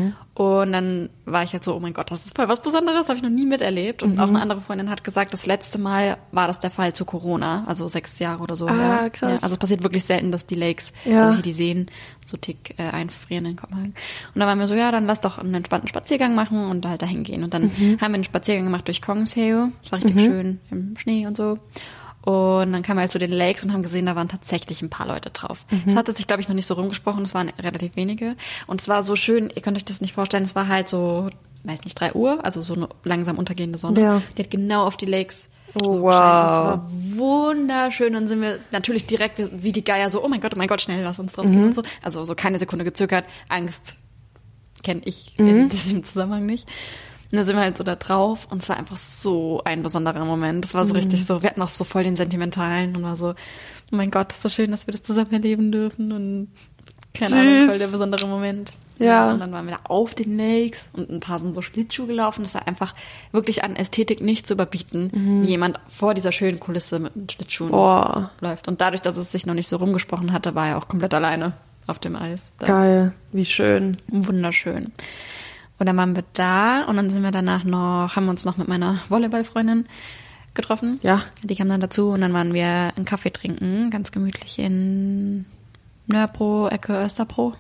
Und dann war ich halt so, oh mein Gott, das ist voll was Besonderes, habe ich noch nie miterlebt. Und auch eine andere Freundin hat gesagt, das letzte Mal war das der Fall zu Corona, also sechs Jahre oder so. Ah, her. krass. Ja, also es passiert wirklich selten, dass die Lakes, Ja. also hier die Seen, so tick äh, einfrieren in Kopenhagen. Und dann waren wir so, ja, dann lass doch einen entspannten Spaziergang machen und halt dahin gehen. Und dann haben wir einen Spaziergang gemacht durch Kongshaew. Das war richtig schön im Schnee und so. Und dann kamen wir halt zu den Lakes und haben gesehen, da waren tatsächlich ein paar Leute drauf. Es hatte sich, glaube ich, noch nicht so rumgesprochen, es waren relativ wenige. Und es war so schön, ihr könnt euch das nicht vorstellen, es war halt so, weiß nicht, drei Uhr, also so eine langsam untergehende Sonne. Ja. Die hat genau auf die Lakes Oh, so wow. gescheint. Das war wunderschön. Dann sind wir natürlich direkt wir- wie die Geier so, oh mein Gott, oh mein Gott, schnell, lass uns drauf gehen und so. Also so keine Sekunde gezögert. Angst kenne ich in diesem Zusammenhang nicht. Und dann sind wir halt so da drauf und es war einfach so ein besonderer Moment. Das war so richtig so, wir hatten auch so voll den sentimentalen und war so, oh mein Gott, ist so schön, dass wir das zusammen erleben dürfen und keine Süß. Ahnung, voll der besondere Moment. Ja. Und dann waren wir da auf den Lakes und ein paar sind so Schlittschuh gelaufen. Das war einfach wirklich an Ästhetik nicht zu überbieten, wie jemand vor dieser schönen Kulisse mit den Schlittschuhen Boah, läuft. Und dadurch, dass es sich noch nicht so rumgesprochen hatte, war er auch komplett alleine auf dem Eis. Da. geil. Wie schön. Wunderschön. Und dann waren wir da und dann sind wir danach noch, haben wir uns noch mit meiner Volleyballfreundin getroffen. Ja. Die kam dann dazu und dann waren wir einen Kaffee trinken, ganz gemütlich in Nörbro, Ecke Österbro.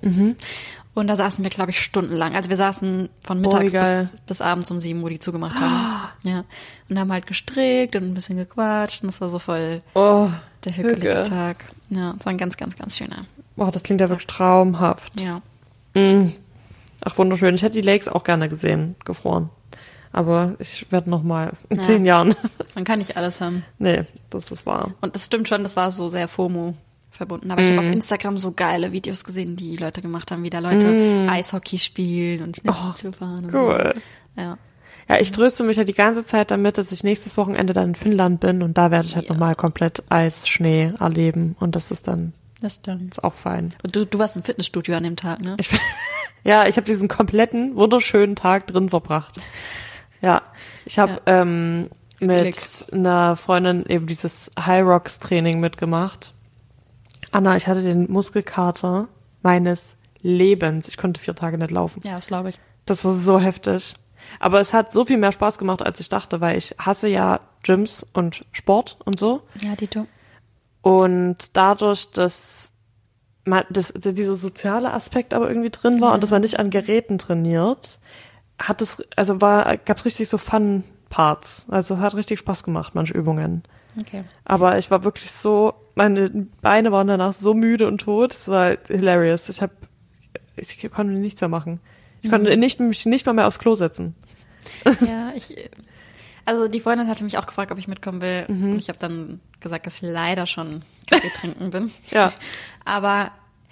Und da saßen wir, glaube ich, stundenlang. Also wir saßen von Oh, wie mittags geil. bis, bis abends um sieben, wo die zugemacht haben. Ja. Und haben halt gestrickt und ein bisschen gequatscht und das war so voll, Oh, der hügelige Hügge. Tag. Ja, es war ein ganz, ganz, ganz schöner. Oh, das klingt ja wirklich traumhaft. Ja. Mm. Ach, wunderschön. Ich hätte die Lakes auch gerne gesehen, gefroren. Aber ich werde noch mal in Ja. zehn Jahren. Man kann nicht alles haben. Nee, das ist wahr. Und das stimmt schon, das war so sehr FOMO verbunden. Aber ich habe auf Instagram so geile Videos gesehen, die Leute gemacht haben, wie da Leute Eishockey spielen und Schnitzel fahren und Cool. so. Ja. Ja, ich tröste mich ja die ganze Zeit damit, dass ich nächstes Wochenende dann in Finnland bin und da werde ich halt Ja. nochmal komplett Eis, Schnee erleben und das ist dann Das stimmt. ist auch fein. Und du, du warst im Fitnessstudio an dem Tag, ne? Ich, ja, ich habe diesen kompletten, wunderschönen Tag drin verbracht. Ja, ich habe Ja. ähm, mit Glück. einer Freundin eben dieses High Rocks Training mitgemacht. Anna, ich hatte den Muskelkater meines Lebens. Ich konnte vier Tage nicht laufen. Ja, das glaube ich. Das war so heftig. Aber es hat so viel mehr Spaß gemacht, als ich dachte, weil ich hasse ja Gyms und Sport und so. Ja, Dito. Und dadurch, dass man, dass, dass dieser soziale Aspekt aber irgendwie drin war und dass man nicht an Geräten trainiert, hat es, also war, gab's richtig so Fun-Parts. Also es hat richtig Spaß gemacht, manche Übungen. Okay. Aber ich war wirklich so, meine Beine waren danach so müde und tot. Es war hilarious. Ich hab, ich konnte nichts mehr machen. Ich konnte nicht, mich nicht mal mehr aufs Klo setzen. Ja, ich, also die Freundin hatte mich auch gefragt, ob ich mitkommen will. Mhm. Und ich habe dann gesagt, dass ich leider schon Kaffee trinken bin. Ja. Aber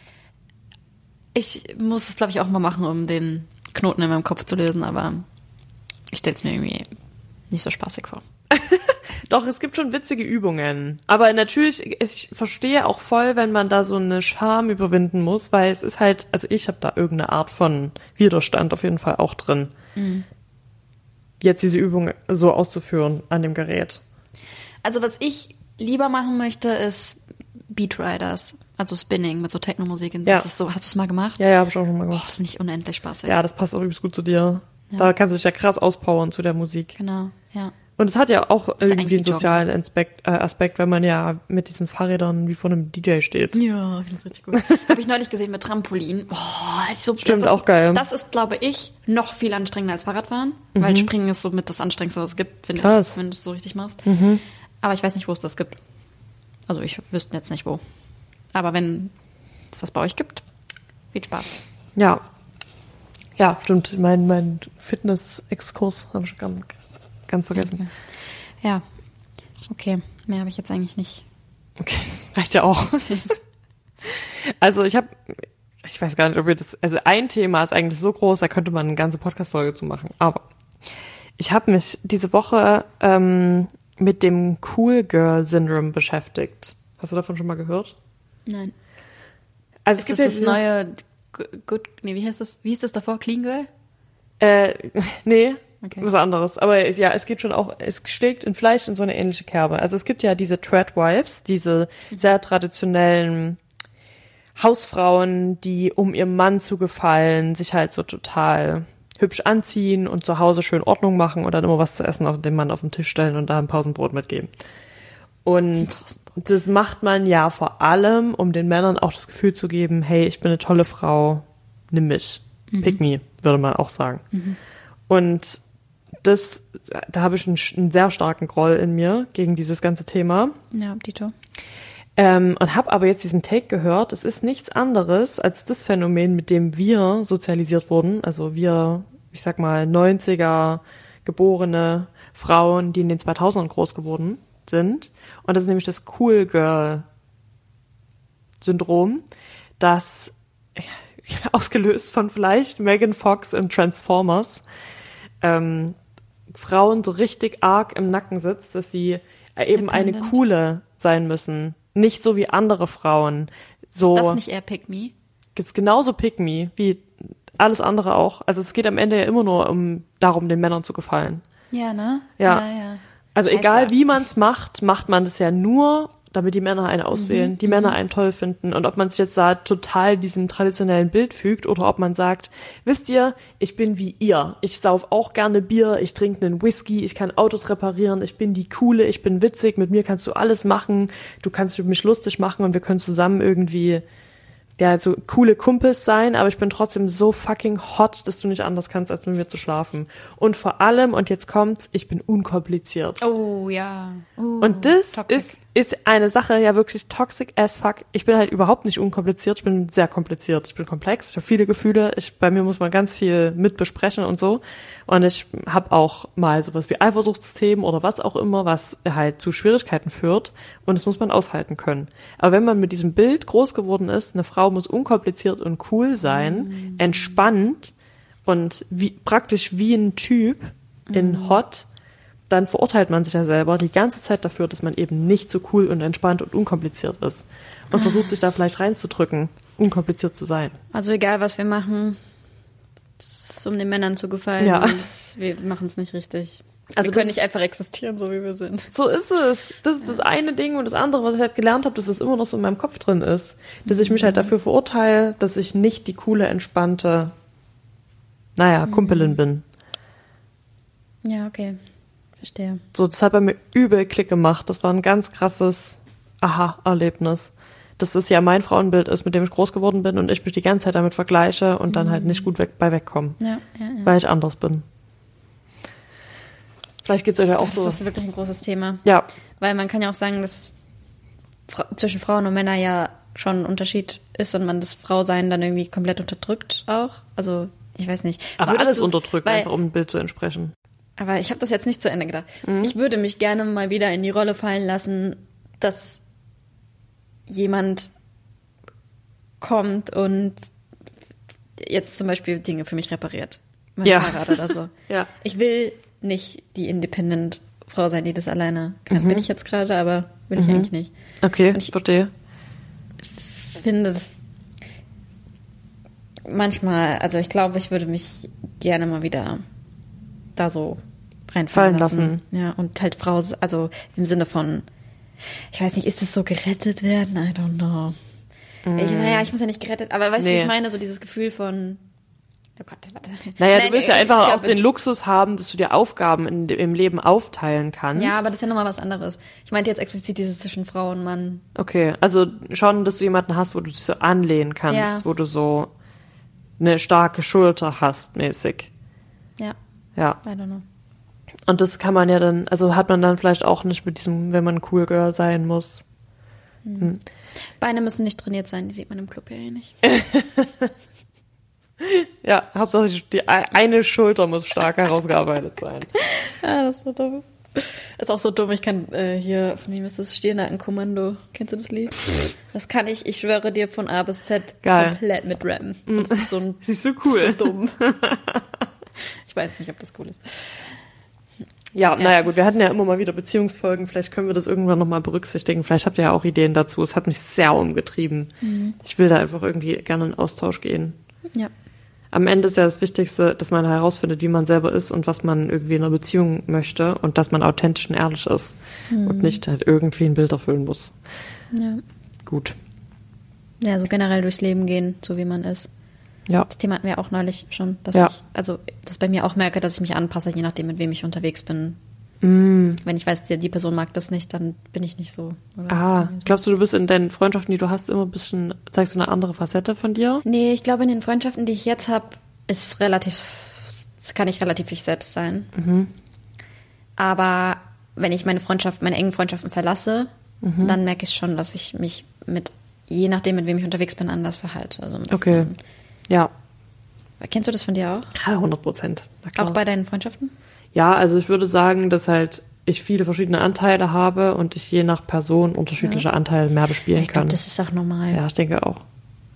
ich muss es, glaube ich, auch mal machen, um den Knoten in meinem Kopf zu lösen. Aber ich stelle es mir irgendwie nicht so spaßig vor. Doch, es gibt schon witzige Übungen. Aber natürlich, ich verstehe auch voll, wenn man da so eine Scham überwinden muss, weil es ist halt, also ich habe da irgendeine Art von Widerstand auf jeden Fall auch drin. Mhm. Jetzt diese Übung so auszuführen an dem Gerät. Also was ich lieber machen möchte, ist Beatriders. Also Spinning mit so Techno-Musik. Das Ja. ist so, hast du es mal gemacht? Ja, ja, habe ich auch schon mal Boah, gemacht. das finde ich unendlich spaßig. Ja, das passt auch übelst gut zu dir. Ja. Da kannst du dich ja krass auspowern zu der Musik. Genau, ja. Und es hat ja auch ist ja irgendwie eigentlich einen wie sozialen Aspekt, äh, Aspekt, wenn man ja mit diesen Fahrrädern wie vor einem D J steht. Ja, ich finde das richtig gut. Habe ich neulich gesehen mit Trampolin. Boah, so, Stimmt, das ist, auch geil. Das ist, glaube ich, noch viel anstrengender als Fahrradfahren, weil Springen ist so mit das Anstrengendste, was es gibt, finde Krass. ich, wenn du es so richtig machst. Aber ich weiß nicht, wo es das gibt. Also ich wüsste jetzt nicht, wo. Aber wenn es das bei euch gibt, viel Spaß. Ja. Ja, stimmt. Mein, mein Fitness-Exkurs habe ich ganz, ganz vergessen. Ja, okay. Mehr habe ich jetzt eigentlich nicht. Okay, reicht ja auch. Also ich habe, ich weiß gar nicht, ob ihr das, also ein Thema ist eigentlich so groß, da könnte man eine ganze Podcast-Folge zu machen. Aber ich habe mich diese Woche ähm, mit dem Cool Girl Syndrome beschäftigt. Hast du davon schon mal gehört? Nein. Also Ist es das gibt das ja neue G- Good, nee, wie heißt das? Wie hieß das davor? Clean Girl? Äh, nee, Okay. was anderes. Aber ja, es geht schon auch, es steckt in Fleisch in so eine ähnliche Kerbe. Also es gibt ja diese Tradwives, diese sehr traditionellen Hausfrauen, die um ihrem Mann zu gefallen, sich halt so total hübsch anziehen und zu Hause schön Ordnung machen und dann immer was zu essen auf dem Mann auf den Tisch stellen und da ein Pausenbrot mitgeben. Und das macht man ja vor allem, um den Männern auch das Gefühl zu geben, hey, ich bin eine tolle Frau, nimm mich. Pick me, würde man auch sagen. Und das, da habe ich einen, einen sehr starken Groll in mir gegen dieses ganze Thema. Ja, Dito. Ähm, und habe aber jetzt diesen Take gehört, es ist nichts anderes als das Phänomen, mit dem wir sozialisiert wurden. Also wir, ich sag mal, neunziger geborene Frauen, die in den zweitausendern groß geworden sind. Und das ist nämlich das Cool Girl Syndrom, das ausgelöst von vielleicht Megan Fox in Transformers, ähm, Frauen so richtig arg im Nacken sitzt, dass sie eben eine Independent. coole sein müssen. Nicht so wie andere Frauen. So, Das nicht eher Pick Me? ist genauso pick me wie alles andere auch. Also es geht am Ende ja immer nur um darum, den Männern zu gefallen. Ja, ne? Ja. ja, ja. Also Scheiße. egal wie man es macht, macht man das ja nur, damit die Männer einen auswählen, Mhm, die Männer einen toll finden. Und ob man sich jetzt da total diesem traditionellen Bild fügt oder ob man sagt, wisst ihr, ich bin wie ihr. Ich sauf auch gerne Bier, ich trinke einen Whisky, ich kann Autos reparieren, ich bin die Coole, ich bin witzig, mit mir kannst du alles machen, du kannst mich lustig machen und wir können zusammen irgendwie ja, so coole Kumpels sein, aber ich bin trotzdem so fucking hot, dass du nicht anders kannst, als mit mir zu schlafen. Und vor allem, und jetzt kommt's, ich bin unkompliziert. Oh, ja. Uh, und das toxic. ist, ist eine Sache, ja wirklich toxic as fuck. Ich bin halt überhaupt nicht unkompliziert, ich bin sehr kompliziert. Ich bin komplex, ich habe viele Gefühle, ich, bei mir muss man ganz viel mit besprechen und so. Und ich habe auch mal sowas wie Eifersuchtsthemen oder was auch immer, was halt zu Schwierigkeiten führt. Und das muss man aushalten können. Aber wenn man mit diesem Bild groß geworden ist, eine Frau muss unkompliziert und cool sein, mhm. entspannt und wie, praktisch wie ein Typ in mhm. Hot, dann verurteilt man sich ja selber die ganze Zeit dafür, dass man eben nicht so cool und entspannt und unkompliziert ist. Und versucht sich da vielleicht reinzudrücken, unkompliziert zu sein. Also egal, was wir machen, es ist um den Männern zu gefallen. Ja. Und das, wir machen es nicht richtig. Also wir können nicht einfach existieren, so wie wir sind. So ist es. Das ist das eine Ding. Und das andere, was ich halt gelernt habe, dass es immer noch so in meinem Kopf drin ist. Dass ich mich halt dafür verurteile, dass ich nicht die coole, entspannte, naja, Kumpelin bin. Ja, okay. Verstehe. So, das hat bei mir übel Klick gemacht. Das war ein ganz krasses Aha-Erlebnis. Dass das ja mein Frauenbild ist, mit dem ich groß geworden bin und ich mich die ganze Zeit damit vergleiche und dann halt nicht gut weg, bei wegkomme. Ja, ja, ja. Weil ich anders bin. Vielleicht geht's euch ja auch das so. Das ist wirklich ein großes Thema. Ja. Weil man kann ja auch sagen, dass Fra- zwischen Frauen und Männern ja schon ein Unterschied ist und man das Frausein dann irgendwie komplett unterdrückt auch. Also, ich weiß nicht. Aber Würdest alles du's- unterdrückt, weil- einfach um ein Bild zu entsprechen. Aber ich habe das jetzt nicht zu Ende gedacht. Mhm. Ich würde mich gerne mal wieder in die Rolle fallen lassen, dass jemand kommt und jetzt zum Beispiel Dinge für mich repariert. Mein Ja. Fahrrad oder so. Ja. Ich will nicht die Independent-Frau sein, die das alleine kann. Mhm. Bin ich jetzt gerade, aber will ich Mhm. eigentlich nicht. Okay, Und ich- verstehe. Ich finde das manchmal, also ich glaube, ich würde mich gerne mal wieder da so reinfallen Fallen lassen. lassen. Ja, und halt Frau, also im Sinne von, ich weiß nicht, ist das so gerettet werden? I don't know. Ich, naja, ich muss ja nicht gerettet, aber weißt du, wie Nee. ich meine? So dieses Gefühl von, oh Gott, warte. Naja, Nein, du willst ja ich einfach glaub, auch den Luxus haben, dass du dir Aufgaben in, im Leben aufteilen kannst. Ja, aber das ist ja nochmal was anderes. Ich meinte jetzt explizit dieses zwischen Frau und Mann. Okay, also schon, dass du jemanden hast, wo du dich so anlehnen kannst, Ja. wo du so eine starke Schulter hast, mäßig. Ja, Ja. I don't know. Und das kann man ja dann, also hat man dann vielleicht auch nicht mit diesem, wenn man ein Cool Girl sein muss. Hm. Beine müssen nicht trainiert sein, die sieht man im Club ja eh nicht. Ja, Hauptsache die eine Schulter muss stark herausgearbeitet sein. Ja, das ist so dumm. Das ist auch so dumm, ich kann äh, hier, von wem ist das Stirnackenkommando? Kennst du das Lied? Das kann ich, ich schwöre dir, von A bis Z Geil. komplett mit rappen. Und das ist so, ein, Siehst du, cool. so dumm. Ich weiß nicht, ob das cool ist. Ja, Ja. naja, gut, wir hatten ja immer mal wieder Beziehungsfolgen, vielleicht können wir das irgendwann nochmal berücksichtigen. Vielleicht habt ihr ja auch Ideen dazu. Es hat mich sehr umgetrieben. Mhm. Ich will da einfach irgendwie gerne in Austausch gehen. Ja. Am Ende ist ja das Wichtigste, dass man herausfindet, wie man selber ist und was man irgendwie in einer Beziehung möchte und dass man authentisch und ehrlich ist Mhm. und nicht halt irgendwie ein Bild erfüllen muss. Ja. Gut. Ja, so generell durchs Leben gehen, so wie man ist. Ja. Das Thema hatten wir auch neulich schon, dass Ja. ich, also, das bei mir auch merke, dass ich mich anpasse, je nachdem, mit wem ich unterwegs bin. Mm. Wenn ich weiß, die, die Person mag das nicht, dann bin ich nicht so. Oder? Ah, glaubst du, du bist in deinen Freundschaften, die du hast, immer ein bisschen, zeigst du eine andere Facette von dir? Nee, ich glaube, in den Freundschaften, die ich jetzt habe, ist relativ, das kann ich relativ ich selbst sein. Mhm. Aber wenn ich meine Freundschaft, meine engen Freundschaften verlasse, Mhm. dann merke ich schon, dass ich mich mit, je nachdem, mit wem ich unterwegs bin, anders verhalte. Also ein Okay. bisschen. Ja. Kennst du das von dir auch? Ja, hundert Prozent. Na klar. Auch bei deinen Freundschaften? Ja, also ich würde sagen, dass halt ich viele verschiedene Anteile habe und ich je nach Person unterschiedliche Anteile mehr bespielen Ich kann. glaube, das ist auch normal. Ja, ich denke auch.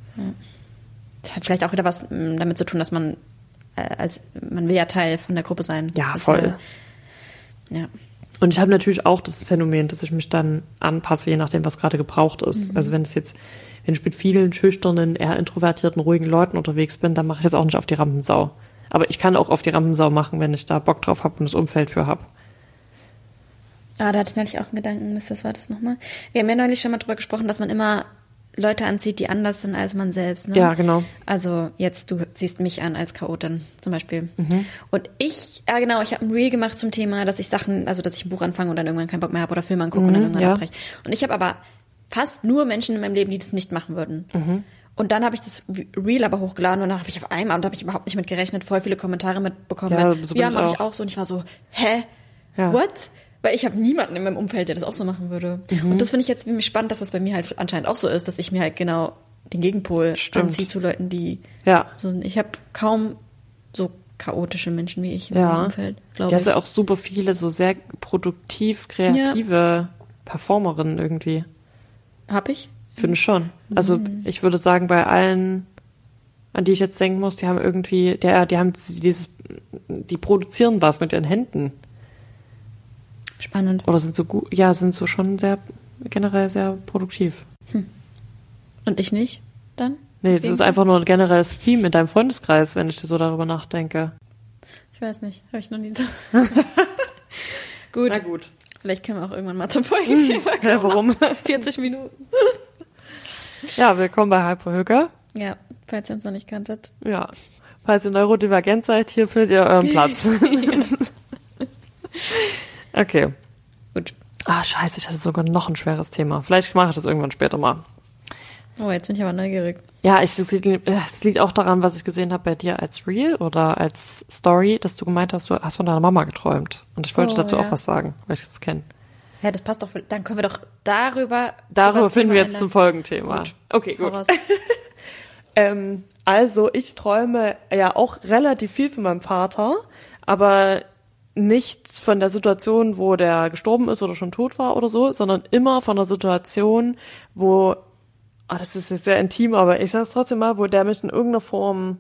Das hat vielleicht auch wieder was m, damit zu tun, dass man äh, als man will ja Teil von der Gruppe sein. Ja, Das ist voll. Ja. Und ich habe natürlich auch das Phänomen, dass ich mich dann anpasse, je nachdem, was gerade gebraucht ist. Also wenn es jetzt, wenn ich mit vielen schüchternen, eher introvertierten, ruhigen Leuten unterwegs bin, dann mache ich jetzt auch nicht auf die Rampensau. Aber ich kann auch auf die Rampensau machen, wenn ich da Bock drauf habe und das Umfeld für habe. Ah, da hatte ich neulich auch einen Gedanken, Mist, was war das nochmal? Wir haben ja neulich schon mal drüber gesprochen, dass man immer Leute anzieht, die anders sind als man selbst. Ne? Ja, genau. Also jetzt, du siehst mich an als Chaotin zum Beispiel. Und ich, ja genau, ich habe ein Reel gemacht zum Thema, dass ich Sachen, also dass ich ein Buch anfange und dann irgendwann keinen Bock mehr habe oder Film angucke und dann irgendwann ja. abbreche. Und ich habe aber fast nur Menschen in meinem Leben, die das nicht machen würden. Und dann habe ich das Reel aber hochgeladen und dann habe ich auf einmal, und da habe ich überhaupt nicht mit gerechnet, voll viele Kommentare mitbekommen. Ja, mit, so ja, bin ich mache ich auch. auch so. Und ich war so, hä? Ja. What? Weil ich habe niemanden in meinem Umfeld, der das auch so machen würde. Mhm. Und das finde ich jetzt irgendwie spannend, dass das bei mir halt anscheinend auch so ist, dass ich mir halt genau den Gegenpol Stimmt. anziehe zu Leuten, die Ja. so sind. Ich habe kaum so chaotische Menschen wie ich in Ja. meinem Umfeld, glaube Ja, ich. sind auch super viele so sehr produktiv, kreative Performerinnen irgendwie. Hab ich? Finde ich schon. Also Mhm. ich würde sagen, bei allen, an die ich jetzt denken muss, die haben irgendwie, der, die haben dieses, die produzieren was mit ihren Händen. Spannend. Oder sind so gut, ja, sind so schon sehr, generell sehr produktiv. Und ich nicht? Dann? Nee, das Deswegen? ist einfach nur ein generelles Theme in deinem Freundeskreis, wenn ich so darüber nachdenke. Ich weiß nicht, habe ich noch nie so. Gut. Na gut. Vielleicht können wir auch irgendwann mal zum Folgenthema kommen. Ja, warum? vierzig Minuten. Ja, willkommen bei Hyperhöcker. Ja, falls ihr uns noch nicht kanntet. Ja. Falls ihr neurodivergent seid, hier findet ihr euren Platz. Okay. Gut. Ah, scheiße, ich hatte sogar noch ein schweres Thema. Vielleicht mache ich das irgendwann später mal. Oh, jetzt bin ich aber neugierig. Ja, ich, es, liegt, es liegt auch daran, was ich gesehen habe bei dir als Reel oder als Story, dass du gemeint hast, du hast von deiner Mama geträumt. Und ich wollte Oh, dazu ja. auch was sagen, weil ich das kenne. Ja, das passt doch. Dann können wir doch darüber. Darüber das finden Thema wir jetzt ändern. zum Folgenthema. Gut. Okay, Hau gut. raus. Ähm, also ich träume ja auch relativ viel von meinem Vater, aber nicht von der Situation, wo der gestorben ist oder schon tot war oder so, sondern immer von der Situation, wo, ah, das ist jetzt sehr intim, aber ich sag's trotzdem mal, wo der mich in irgendeiner Form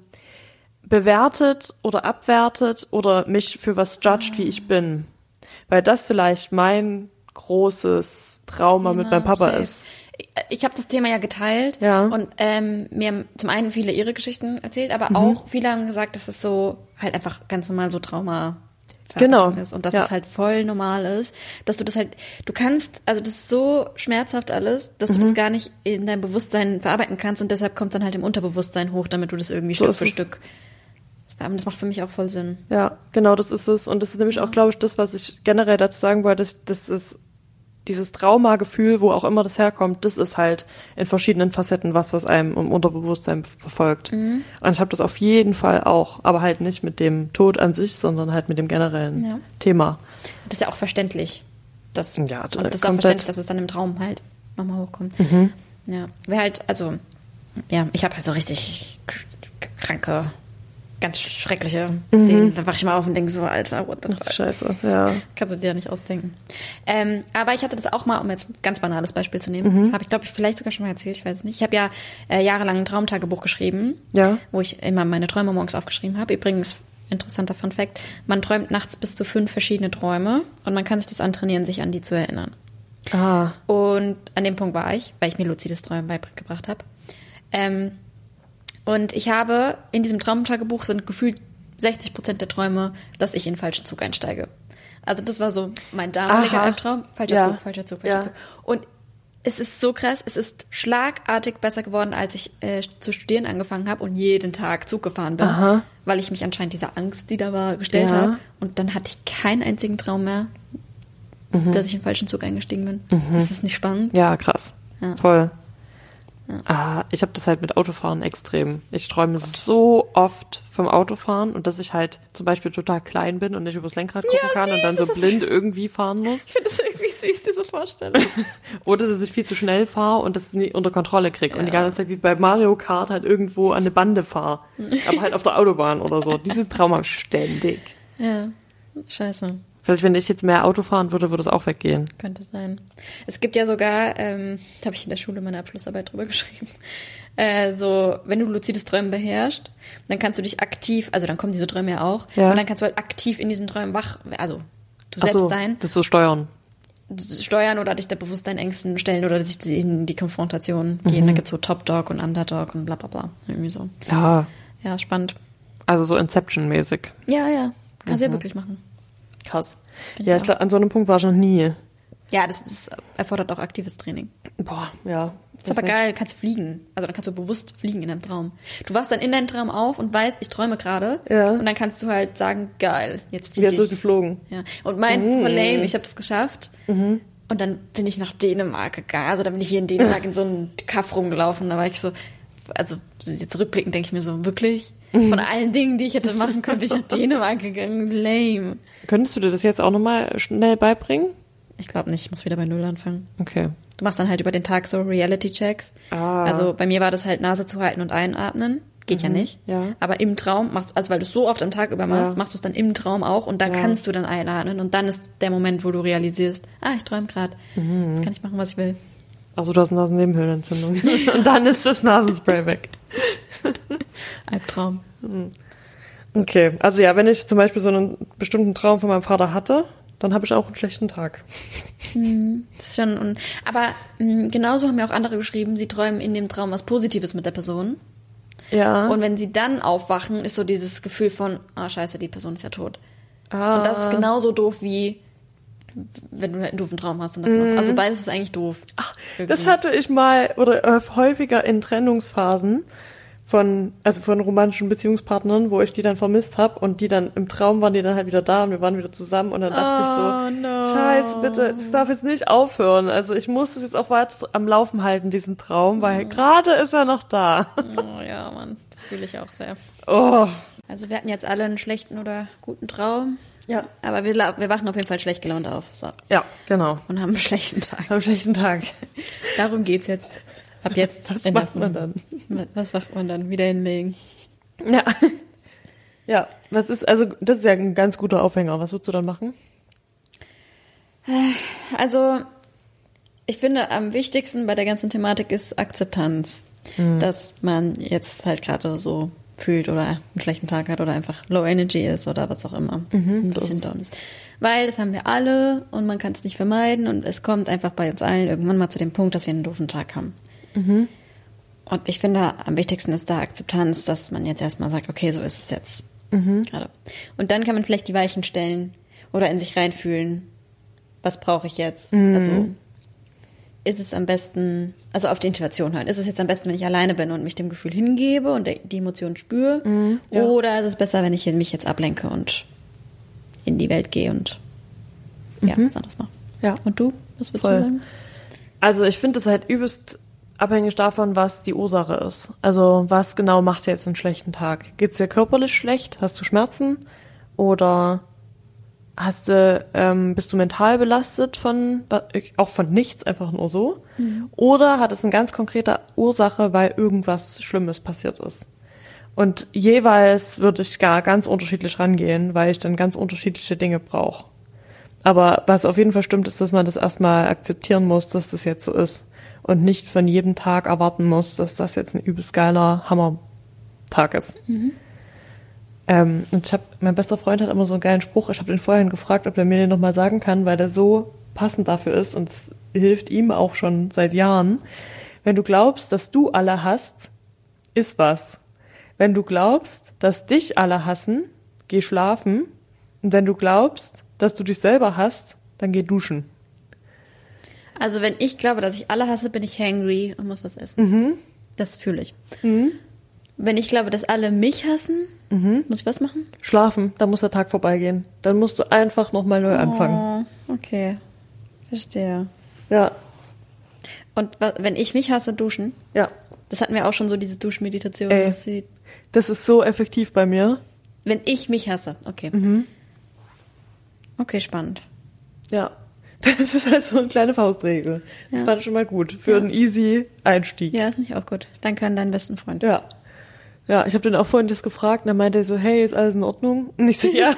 bewertet oder abwertet oder mich für was judged, wie ich bin. Weil das vielleicht mein großes Trauma mit meinem Papa Safe. ist. Ich habe das Thema ja geteilt Ja. und ähm, mir haben zum einen viele ihre Geschichten erzählt, aber Mhm. auch viele haben gesagt, dass es so halt einfach ganz normal so Trauma Genau. ist und dass Ja. es halt voll normal ist, dass du das halt, du kannst, also das ist so schmerzhaft alles, dass du Mhm. das gar nicht in deinem Bewusstsein verarbeiten kannst und deshalb kommt dann halt im Unterbewusstsein hoch, damit du das irgendwie So Stück ist für es. Stück. Das macht für mich auch voll Sinn. Ja, genau, das ist es. Und das ist nämlich auch, glaube ich, das, was ich generell dazu sagen wollte, dass, das ist dieses Traumagefühl, wo auch immer das herkommt, das ist halt in verschiedenen Facetten was, was einem im Unterbewusstsein verfolgt. Mhm. Und ich habe das auf jeden Fall auch, aber halt nicht mit dem Tod an sich, sondern halt mit dem generellen Ja. Thema. Das ist ja auch verständlich. Das, Ja, und das ist auch komplett. verständlich, dass es dann im Traum halt nochmal hochkommt. Mhm. Ja, wäre halt, also, ja, ich habe halt so richtig kranke, ganz schreckliche Szenen. Da wache ich mal auf und denke so, Alter, what the Ach, fuck. scheiße, ja. Kannst du dir ja nicht ausdenken. Ähm, aber ich hatte das auch mal, um jetzt ein ganz banales Beispiel zu nehmen, habe ich, glaube ich, vielleicht sogar schon mal erzählt, ich weiß es nicht. Ich habe ja äh, jahrelang ein Traumtagebuch geschrieben, Ja. wo ich immer meine Träume morgens aufgeschrieben habe. Übrigens, interessanter Fun Fact, man träumt nachts bis zu fünf verschiedene Träume und man kann sich das antrainieren, sich an die zu erinnern. Ah, Und an dem Punkt war ich, weil ich mir luzides Träumen beigebracht habe. Ähm, und ich habe, in diesem Traumtagebuch sind gefühlt sechzig Prozent der Träume, dass ich in den falschen Zug einsteige. Also das war so mein damaliger Aha. Albtraum. Falscher Ja. Zug, falscher Zug, falscher Ja. Zug. Und es ist so krass, es ist schlagartig besser geworden, als ich äh, zu studieren angefangen habe und jeden Tag Zug gefahren bin, Aha. weil ich mich anscheinend dieser Angst, die da war, gestellt Ja. habe. Und dann hatte ich keinen einzigen Traum mehr, dass ich im falschen Zug eingestiegen bin. Ist das nicht spannend? ja, krass. Ja. Voll. Ah, ich habe das halt mit Autofahren extrem. Ich träume so oft vom Autofahren und dass ich halt zum Beispiel total klein bin und nicht übers Lenkrad gucken kann und dann so das ist- blind irgendwie fahren muss. Ich finde das irgendwie süß, diese Vorstellung. Oder dass ich viel zu schnell fahre und das nie unter Kontrolle kriege und die ganze Zeit wie bei Mario Kart halt irgendwo an eine Bande fahre. Aber halt auf der Autobahn oder so. Diesen Traum habe ich ständig. Ja, scheiße. Vielleicht, wenn ich jetzt mehr Auto fahren würde, würde es auch weggehen. Könnte sein. Es gibt ja sogar, ähm, da habe ich in der Schule meine Abschlussarbeit drüber geschrieben, äh, so, wenn du luzides Träumen beherrschst, dann kannst du dich aktiv, also dann kommen diese Träume ja auch, Ja. und dann kannst du halt aktiv in diesen Träumen wach, also du Ach selbst so, sein, das so steuern. steuern oder dich da bewusst deinen Ängsten stellen oder dich in die Konfrontation gehen. Da gibt's so Top Dog und Underdog und bla bla bla. Irgendwie so. Ja, Ja, spannend. also so Inception-mäßig. Ja, ja. Kannst du ja wirklich machen. Krass. Bin Ja, ich ich glaub, an so einem Punkt war ich noch nie. Ja, das, ist, erfordert auch aktives Training. Boah, ja. Das ist aber geil, kannst du fliegen. Also dann kannst du bewusst fliegen in deinem Traum. Du wachst dann in deinem Traum auf und weißt, ich träume gerade. Ja. Und dann kannst du halt sagen, geil, jetzt fliege Jetzt so ich. geflogen. Ja. Und mein Mhm. voll lame, ich habe das geschafft. Und dann bin ich nach Dänemark gegangen. Also dann bin ich hier in Dänemark in so einem Kaff rumgelaufen. Da war ich so, also jetzt rückblickend denke ich mir so, wirklich? Von allen Dingen, die ich hätte machen können, bin ich nach Dänemark gegangen. Lame. Könntest du dir das jetzt auch nochmal schnell beibringen? Ich glaube nicht, ich muss wieder bei Null anfangen. Okay. Du machst dann halt über den Tag so Reality-Checks. Ah. Also bei mir war das halt Nase zuhalten und einatmen. Geht ja nicht. Ja. Aber im Traum machst du, also weil du es so oft am Tag über machst, Ja. machst du es dann im Traum auch und dann Ja. kannst du dann einatmen und dann ist der Moment, wo du realisierst, ah, ich träume gerade. Jetzt kann ich machen, was ich will. Also du hast eine Nasennebenhöhlenentzündung. Und dann ist das Nasenspray weg. Albtraum. Okay, also ja, wenn ich zum Beispiel so einen bestimmten Traum von meinem Vater hatte, dann habe ich auch einen schlechten Tag. Das ist schon, un- aber mh, genauso haben mir auch andere geschrieben, sie träumen in dem Traum was Positives mit der Person. Ja. Und wenn sie dann aufwachen, ist so dieses Gefühl von, ah, scheiße, die Person ist ja tot. ah. Und das ist genauso doof wie, wenn du halt einen doofen Traum hast. Und davon. Also beides ist eigentlich doof. Ach, Irgendwie. das hatte ich mal oder äh, häufiger in Trennungsphasen von also von romantischen Beziehungspartnern, wo ich die dann vermisst habe und die dann im Traum waren die dann halt wieder da und wir waren wieder zusammen und dann dachte Oh, ich so, no. Scheiße, bitte, das darf jetzt nicht aufhören. Also ich muss das jetzt auch weiter am Laufen halten, diesen Traum, weil gerade ist er noch da. Oh ja, Mann, das fühle ich auch sehr. Oh. Also wir hatten jetzt alle einen schlechten oder guten Traum. Ja. Aber wir, la- wir wachen auf jeden Fall schlecht gelaunt auf. So. Ja, genau. Und haben einen schlechten Tag. Am schlechten Tag. Darum geht's jetzt. Ab jetzt. Was in der macht man dann? Folge. Was macht man dann? Wieder hinlegen. Ja. Ja, was ist, also das ist ja ein ganz guter Aufhänger. Was würdest du dann machen? Also, ich finde, am wichtigsten bei der ganzen Thematik ist Akzeptanz. Dass man jetzt halt gerade so fühlt oder einen schlechten Tag hat oder einfach Low Energy ist oder was auch immer. Ein so bisschen ist es. down ist. Weil das haben wir alle und man kann es nicht vermeiden und es kommt einfach bei uns allen irgendwann mal zu dem Punkt, dass wir einen doofen Tag haben. Und ich finde, am wichtigsten ist da Akzeptanz, dass man jetzt erstmal sagt, okay, so ist es jetzt. Gerade. Und dann kann man vielleicht die Weichen stellen oder in sich reinfühlen, was brauche ich jetzt? Also ist es am besten, also auf die Intuition hören, ist es jetzt am besten, wenn ich alleine bin und mich dem Gefühl hingebe und die Emotionen spüre? ja. Oder ist es besser, wenn ich mich jetzt ablenke und in die Welt gehe und ja, was anderes mache? Ja. Und du? Was würdest Voll. du sagen? Also ich finde es halt übelst abhängig davon, was die Ursache ist. Also was genau macht dir jetzt einen schlechten Tag? Geht's dir körperlich schlecht? Hast du Schmerzen? Oder hast du, ähm, bist du mental belastet von, auch von nichts, einfach nur so? Oder hat es eine ganz konkrete Ursache, weil irgendwas Schlimmes passiert ist? Und jeweils würde ich gar ganz unterschiedlich rangehen, weil ich dann ganz unterschiedliche Dinge brauche. Aber was auf jeden Fall stimmt, ist, dass man das erstmal akzeptieren muss, dass das jetzt so ist. Und nicht von jedem Tag erwarten muss, dass das jetzt ein übelst geiler Hammertag ist. Ähm, und ich habe, mein bester Freund hat immer so einen geilen Spruch, ich habe den vorhin gefragt, ob er mir den nochmal sagen kann, weil der so passend dafür ist und es hilft ihm auch schon seit Jahren. Wenn du glaubst, dass du alle hast, ist was. Wenn du glaubst, dass dich alle hassen, geh schlafen. Und wenn du glaubst, dass du dich selber hasst, dann geh duschen. Also wenn ich glaube, dass ich alle hasse, bin ich hangry und muss was essen. Das fühle ich. Wenn ich glaube, dass alle mich hassen, muss ich was machen? Schlafen, dann muss der Tag vorbeigehen. Dann musst du einfach nochmal neu anfangen. Oh, okay. Verstehe. Ja, Und wa- wenn ich mich hasse, duschen. ja. Das hatten wir auch schon so, diese Duschmeditation. Ey. dass sie- Das ist so effektiv bei mir. Wenn ich mich hasse, okay. Okay, spannend. Ja. Das ist halt so eine kleine Faustregel. Das Ja. fand ich schon mal gut. Für Ja. einen easy Einstieg. Ja, das finde ich auch gut. Danke an deinen besten Freund. Ja. Ja, ich habe den auch vorhin das gefragt und dann meinte er so, hey, ist alles in Ordnung? Und ich so, ja.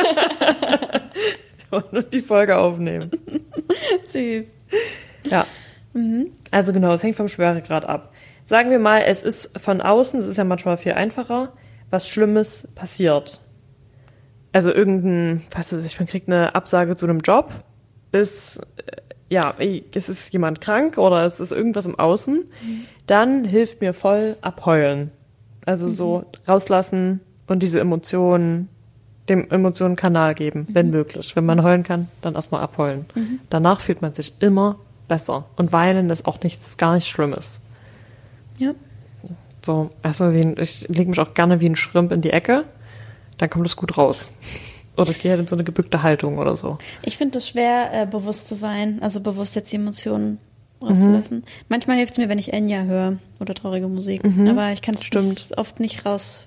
Ich wollte nur die Folge aufnehmen. Süß. Ja. Also genau, es hängt vom Schweregrad ab. Sagen wir mal, es ist von außen, das ist ja manchmal viel einfacher, was Schlimmes passiert. Also irgendein, was weiß ich, man kriegt eine Absage zu einem Job, bis, äh, ja, ey, es ist jemand krank oder es ist irgendwas im Außen, dann hilft mir voll abheulen. Also so rauslassen und diese Emotionen, dem Emotionen Kanal geben, wenn möglich. Wenn man heulen kann, dann erstmal abheulen. Danach fühlt man sich immer besser. Und weinen ist auch nichts, gar nicht Schlimmes. Ja. So, erstmal wie ein, ich lege mich auch gerne wie ein Schrimp in die Ecke, dann kommt es gut raus. Oder ich gehe halt in so eine gebückte Haltung oder so. Ich finde es schwer, äh, bewusst zu weinen, also bewusst jetzt die Emotionen rauszulassen. Mhm. Manchmal hilft es mir, wenn ich Enya höre oder traurige Musik. Mhm. Aber ich kann es oft nicht rausholen.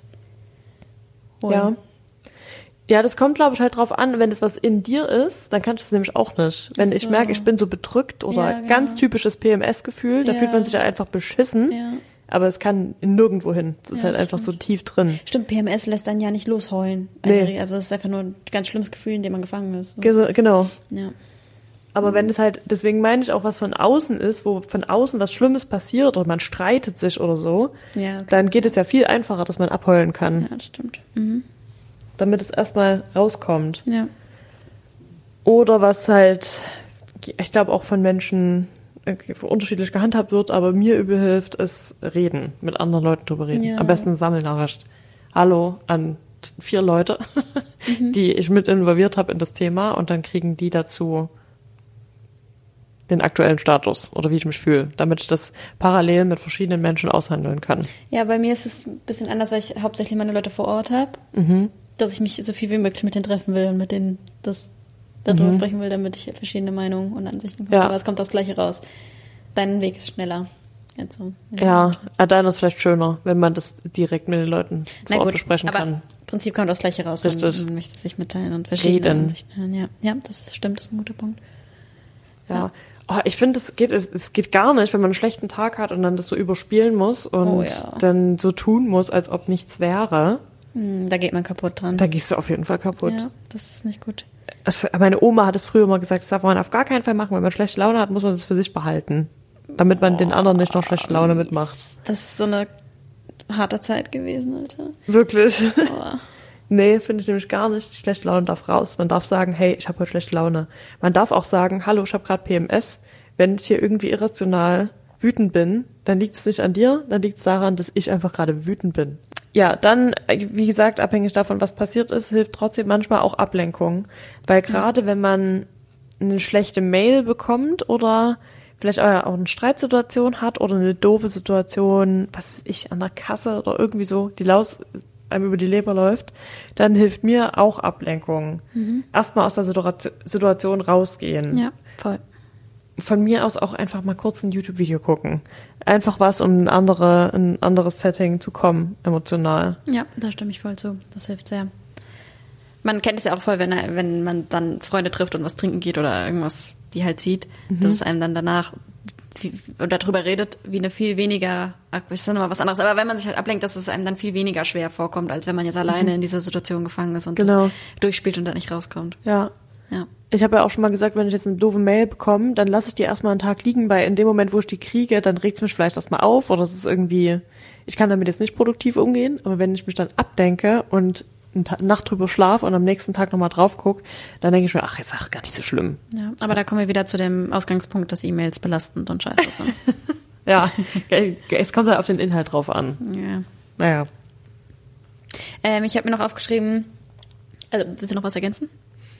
Ja. Ja, das kommt, glaube ich, halt drauf an, wenn es was in dir ist, dann kannst du es nämlich auch nicht. Wenn so. ich merke, ich bin so bedrückt oder ja, genau. ganz typisches P M S-Gefühl, da ja. fühlt man sich ja einfach beschissen, ja. aber es kann nirgendwo hin. Es ist ja, halt einfach stimmt. so tief drin. Stimmt, P M S lässt dann ja nicht losheulen. Nee. Also es ist einfach nur ein ganz schlimmes Gefühl, in dem man gefangen ist. So. Genau. Ja. Aber mhm. wenn es halt, deswegen meine ich auch, was von außen ist, wo von außen was Schlimmes passiert oder man streitet sich oder so, ja, okay. dann geht es ja viel einfacher, dass man abheulen kann. Ja, das stimmt. Mhm. Damit es erstmal rauskommt. Ja. Oder was halt, ich glaube auch von Menschen unterschiedlich gehandhabt wird, aber mir übel hilft, ist reden, mit anderen Leuten drüber reden. Ja. Am besten Sammelnachricht. Hallo an vier Leute, mhm. die ich mit involviert habe in das Thema und dann kriegen die dazu den aktuellen Status oder wie ich mich fühle, damit ich das parallel mit verschiedenen Menschen aushandeln kann. Ja, bei mir ist es ein bisschen anders, weil ich hauptsächlich meine Leute vor Ort habe. Mhm. Dass ich mich so viel wie möglich mit denen treffen will und mit denen das darüber mhm. sprechen will, damit ich verschiedene Meinungen und Ansichten habe. Ja. Aber es kommt das Gleiche raus. Dein Weg ist schneller. Also, ja, deiner ist vielleicht schöner, wenn man das direkt mit den Leuten vor Ort besprechen aber kann. Im Prinzip kommt das Gleiche raus, Richtig. man, man möchte sich mitteilen und verschiedene Reden. Ansichten hören. Ja. ja, das stimmt, das ist ein guter Punkt. Ja. ja. Oh, ich finde, es geht, es, es geht gar nicht, wenn man einen schlechten Tag hat und dann das so überspielen muss und oh, ja. dann so tun muss, als ob nichts wäre. Da geht man kaputt dran. Da gehst du auf jeden Fall kaputt. Ja, das ist nicht gut. Also, meine Oma hat es früher immer gesagt, das darf man auf gar keinen Fall machen. Wenn man schlechte Laune hat, muss man das für sich behalten. Damit man oh, den anderen nicht noch schlechte Laune mitmacht. Das ist so eine harte Zeit gewesen, Alter. Wirklich? Oh. Nee, finde ich nämlich gar nicht. Die schlechte Laune darf raus. Man darf sagen, hey, ich habe heute schlechte Laune. Man darf auch sagen, hallo, ich habe gerade P M S. Wenn ich hier irgendwie irrational wütend bin, dann liegt es nicht an dir, dann liegt es daran, dass ich einfach gerade wütend bin. Ja, dann, wie gesagt, abhängig davon, was passiert ist, hilft trotzdem manchmal auch Ablenkung. Weil gerade wenn man eine schlechte Mail bekommt oder vielleicht auch eine Streitsituation hat oder eine doofe Situation, was weiß ich, an der Kasse oder irgendwie so, die Laus einem über die Leber läuft, dann hilft mir auch Ablenkung. Mhm. Erstmal aus der Situa- Situation rausgehen. Ja, voll. Von mir aus auch einfach mal kurz ein YouTube-Video gucken. Einfach was, um ein, andere, ein anderes Setting zu kommen, emotional. Ja, da stimme ich voll zu. Das hilft sehr. Man kennt es ja auch voll, wenn, wenn man dann Freunde trifft und was trinken geht oder irgendwas, die halt sieht, mhm. dass es einem dann danach viel, oder darüber redet, wie eine viel weniger, ich sag nochmal was anderes, aber wenn man sich halt ablenkt, dass es einem dann viel weniger schwer vorkommt, als wenn man jetzt alleine mhm. in dieser Situation gefangen ist und genau. das durchspielt und dann nicht rauskommt. Ja. Ja. Ich habe ja auch schon mal gesagt, wenn ich jetzt eine doofe Mail bekomme, dann lasse ich die erstmal einen Tag liegen, weil in dem Moment, wo ich die kriege, dann regt es mich vielleicht erstmal auf oder es ist irgendwie, ich kann damit jetzt nicht produktiv umgehen, aber wenn ich mich dann abdenke und eine Nacht drüber schlafe und am nächsten Tag nochmal drauf gucke, dann denke ich mir, ach, ist auch gar nicht so schlimm. Ja, aber da kommen wir wieder zu dem Ausgangspunkt, dass E-Mails belastend und scheiße sind. Ja, es kommt halt auf den Inhalt drauf an. Ja. Naja. Ähm, ich habe mir noch aufgeschrieben, also willst du noch was ergänzen?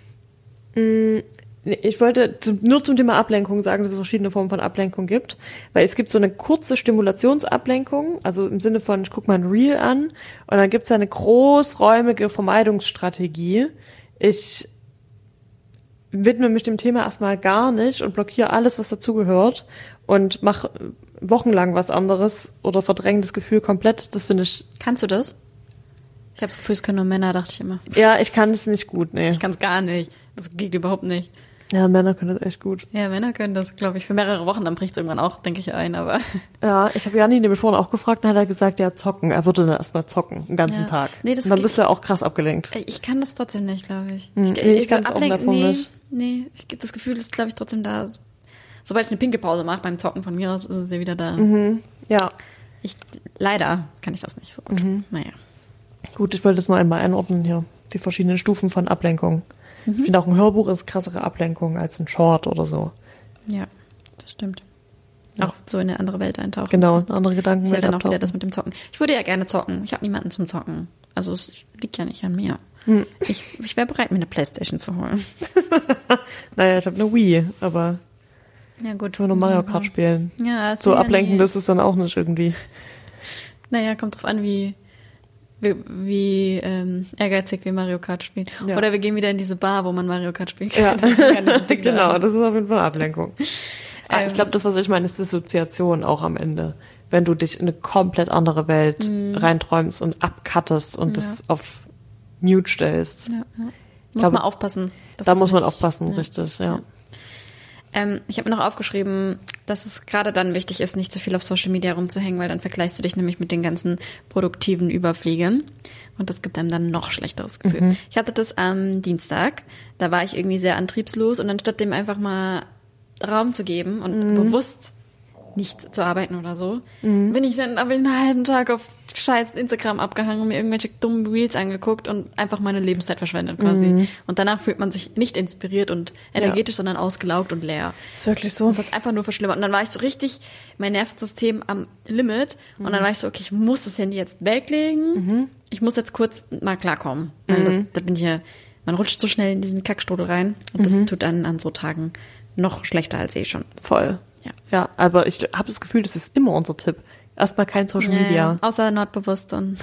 Ich wollte nur zum Thema Ablenkung sagen, dass es verschiedene Formen von Ablenkung gibt, weil es gibt so eine kurze Stimulationsablenkung, also im Sinne von, ich gucke mal ein Reel an und dann gibt es eine großräumige Vermeidungsstrategie. Ich widme mich dem Thema erstmal gar nicht und blockiere alles, was dazugehört und mache wochenlang was anderes oder verdränge das Gefühl komplett. Das finde ich... Kannst du das? Ich habe das Gefühl, es können nur Männer, dachte ich immer. Ja, ich kann das nicht gut, nee. Ich kann es gar nicht. Das geht überhaupt nicht. Ja, Männer können das echt gut. Ja, Männer können das, glaube ich, für mehrere Wochen, dann bricht es irgendwann auch, denke ich, ein, aber... Ja, ich habe Janni nämlich vorhin auch gefragt, dann hat er gesagt, ja, zocken. Er würde dann erstmal zocken, den ganzen ja. Tag. Nee, das und dann geht. bist du auch krass abgelenkt. Ich kann das trotzdem nicht, glaube ich. Hm, Ich, nee, ich ich kann es auch davon nee, nicht. Nee, ich, das Gefühl ist, glaube ich, trotzdem da. Sobald ich eine Pinkelpause mache beim Zocken von mir aus, ist es ja wieder da. Mhm. Ja. Ich, leider kann ich das nicht so gut. Mhm. Naja. Gut, ich wollte das nur einmal einordnen hier. Die verschiedenen Stufen von Ablenkung. Mhm. Ich finde auch ein Hörbuch ist krassere Ablenkung als ein Short oder so. Ja, das stimmt. Ja. Auch so in eine andere Welt eintauchen. Genau, eine andere Gedankenwelt. Ist ja dann auch abtauchen. wieder das mit dem Zocken. Ich würde ja gerne zocken. Ich habe niemanden zum Zocken. Also es liegt ja nicht an mir. Hm. Ich, ich wäre bereit, mir eine Playstation zu holen. Naja, ich habe eine Wii, aber ja, gut. ich will nur Mario Kart spielen. Ja, so ablenkend ist es dann auch nicht irgendwie. Naja, kommt drauf an, wie, wie, wie ähm, ehrgeizig wir Mario Kart spielen. Ja. Oder wir gehen wieder in diese Bar, wo man Mario Kart spielen kann. Ja, genau, das ist auf jeden Fall Ablenkung. Ah, ich glaube, das, was ich meine, ist Dissoziation auch am Ende. Wenn du dich in eine komplett andere Welt mhm. reinträumst und abcuttest und ja. das auf Mute stellst. Ja, ja. Muss glaube, man aufpassen. Da muss man aufpassen, ja. richtig, ja. ja. Ähm, ich habe mir noch aufgeschrieben, dass es gerade dann wichtig ist, nicht zu viel auf Social Media rumzuhängen, weil dann vergleichst du dich nämlich mit den ganzen produktiven Überfliegern. Und das gibt einem dann noch schlechteres Gefühl. Mhm. Ich hatte das am Dienstag, da war ich irgendwie sehr antriebslos und anstatt dem einfach mal Raum zu geben und mhm. bewusst nicht zu arbeiten oder so, mhm. bin ich dann aber einen halben Tag auf scheiß Instagram abgehangen und mir irgendwelche dummen Reels angeguckt und einfach meine Lebenszeit verschwendet quasi. Mhm. Und danach fühlt man sich nicht inspiriert und energetisch, ja. sondern ausgelaugt und leer. Ist wirklich so. Und das ist einfach nur verschlimmert. Und dann war ich so richtig, mein Nervensystem am Limit. Mhm. Und dann war ich so, okay, ich muss das Handy jetzt weglegen. Mhm. Ich muss jetzt kurz mal klarkommen. Weil mhm. das, da bin ich ja, man rutscht so schnell in diesen Kackstrudel rein. Und das mhm. tut dann an so Tagen noch schlechter als eh schon. Voll. Ja. ja, aber ich habe das Gefühl, das ist immer unser Tipp. Erstmal kein Social Media. Ja, außer nordbewusst und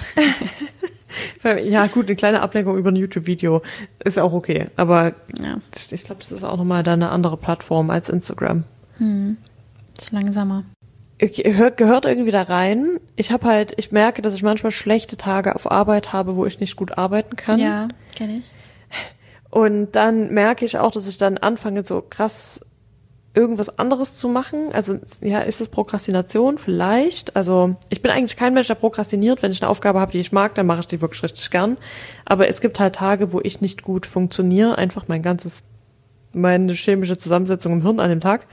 ja, gut, eine kleine Ablenkung über ein YouTube-Video ist auch okay. Aber ja. ich glaube, das ist auch nochmal da eine andere Plattform als Instagram. Hm. Das ist langsamer. Gehört, gehört irgendwie da rein. Ich habe halt, ich merke, dass ich manchmal schlechte Tage auf Arbeit habe, wo ich nicht gut arbeiten kann. Ja, kenne ich. Und dann merke ich auch, dass ich dann anfange, so krass irgendwas anderes zu machen. Also ja, ist es Prokrastination? Vielleicht. Also ich bin eigentlich kein Mensch, der prokrastiniert. Wenn ich eine Aufgabe habe, die ich mag, dann mache ich die wirklich richtig gern. Aber es gibt halt Tage, wo ich nicht gut funktioniere. Einfach mein ganzes, meine chemische Zusammensetzung im Hirn an dem Tag.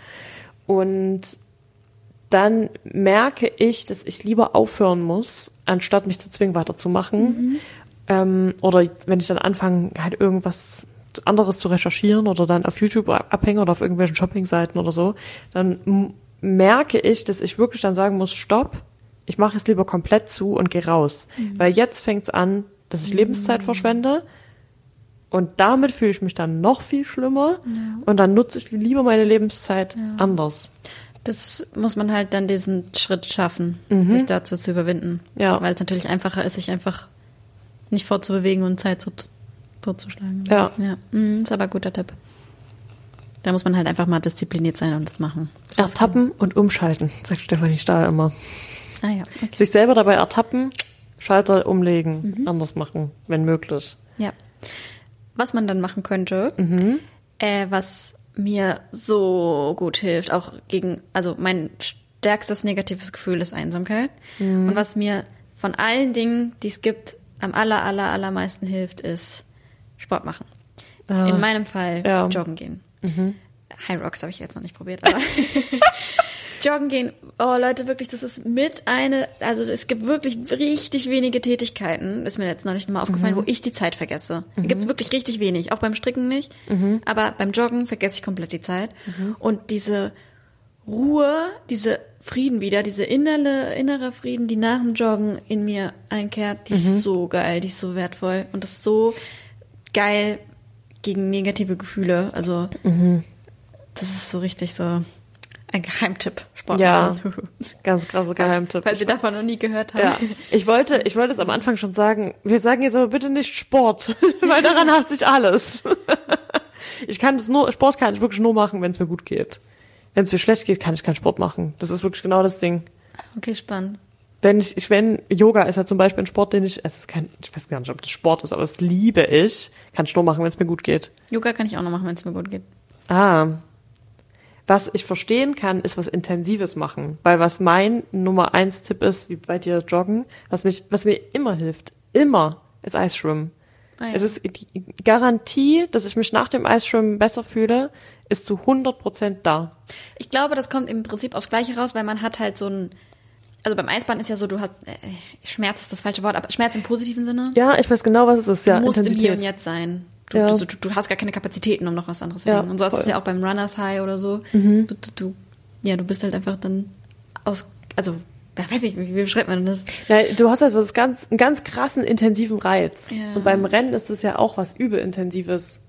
Und dann merke ich, dass ich lieber aufhören muss, anstatt mich zu zwingen, weiterzumachen. Mhm. Ähm, oder wenn ich dann anfange, halt irgendwas anderes zu recherchieren oder dann auf YouTube abhängen oder auf irgendwelchen Shoppingseiten oder so, dann m- merke ich, dass ich wirklich dann sagen muss, stopp, ich mache es lieber komplett zu und gehe raus. Mhm. Weil jetzt fängt es an, dass ich mhm. Lebenszeit verschwende und damit fühle ich mich dann noch viel schlimmer ja. und dann nutze ich lieber meine Lebenszeit ja. anders. Das muss man halt dann diesen Schritt schaffen, mhm. sich dazu zu überwinden. Ja. Weil es natürlich einfacher ist, sich einfach nicht fortzubewegen und Zeit zu totzuschlagen. Ja. ja. Mhm, ist aber ein guter Tipp. Da muss man halt einfach mal diszipliniert sein und das machen. Das ertappen und umschalten, sagt Stefanie Stahl immer. Ah ja, okay. Sich selber dabei ertappen, Schalter umlegen, mhm. anders machen, wenn möglich. Ja. Was man dann machen könnte, mhm. äh, was mir so gut hilft, auch gegen, also mein stärkstes negatives Gefühl ist Einsamkeit. Mhm. Und was mir von allen Dingen, die es gibt, am aller, aller, allermeisten hilft, ist Sport machen. Ah, in meinem Fall ja. joggen gehen. Mhm. High Rocks habe ich jetzt noch nicht probiert, aber joggen gehen. Oh Leute, wirklich, das ist mit eine, also es gibt wirklich richtig wenige Tätigkeiten, ist mir jetzt noch nicht nochmal aufgefallen, mhm. wo ich die Zeit vergesse. Mhm. Gibt es wirklich richtig wenig, auch beim Stricken nicht, mhm. aber beim Joggen vergesse ich komplett die Zeit. Mhm. Und diese Ruhe, diese Frieden wieder, diese innere, innere Frieden, die nach dem Joggen in mir einkehrt, die mhm. ist so geil, die ist so wertvoll und das ist so geil gegen negative Gefühle. Also mhm. das ist so richtig so ein Geheimtipp. Sport. Ja, ganz krasser Geheimtipp. Weil Sie davon noch nie gehört haben. Ja. Ich wollte, ich wollte es am Anfang schon sagen, wir sagen jetzt aber bitte nicht Sport, weil daran hasse ich alles. Ich kann das nur, Sport kann ich wirklich nur machen, wenn es mir gut geht. Wenn es mir schlecht geht, kann ich keinen Sport machen. Das ist wirklich genau das Ding. Okay, spannend. Wenn ich, ich wenn Yoga ist halt zum Beispiel ein Sport, den ich, es ist kein, ich weiß gar nicht, ob das Sport ist, aber das liebe ich. Kann ich nur machen, wenn es mir gut geht. Yoga kann ich auch noch machen, wenn es mir gut geht. Ah. Was ich verstehen kann, ist was Intensives machen. Weil was mein Nummer eins Tipp ist, wie bei dir Joggen, was mich, was mir immer hilft, immer, ist Eisschwimmen. Ah, ja. Es ist die Garantie, dass ich mich nach dem Eisschwimmen besser fühle, ist zu hundert Prozent da. Ich glaube, das kommt im Prinzip aufs Gleiche raus, weil man hat halt so ein, also beim Eisbahn ist ja so, du hast, äh, Schmerz ist das falsche Wort, aber Schmerz im positiven Sinne. Ja, ich weiß genau, was es ist, ja. Du musst im Hier und Jetzt sein. Du, ja. du, du, du hast gar keine Kapazitäten, um noch was anderes zu ja, machen. Und so ist es ja auch beim Runners High oder so. Mhm. Du, du, du, ja, du bist halt einfach dann aus, also, ja, weiß ich, wie, wie beschreibt man das? Ja, du hast halt was ganz, einen ganz krassen, intensiven Reiz. Ja. Und beim Rennen ist es ja auch was Übelintensives.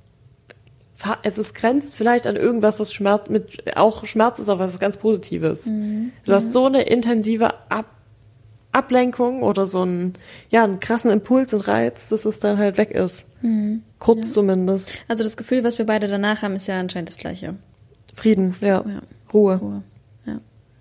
Es ist grenzt vielleicht an irgendwas, was Schmerz mit, auch Schmerz ist, aber was ganz Positives. Mhm. Du hast so eine intensive Ab, Ablenkung oder so einen, ja, einen krassen Impuls und Reiz, dass es dann halt weg ist. Mhm. Kurz ja. zumindest. Also das Gefühl, was wir beide danach haben, ist ja anscheinend das Gleiche. Frieden, ja. ja. Ruhe. Ruhe. Ja.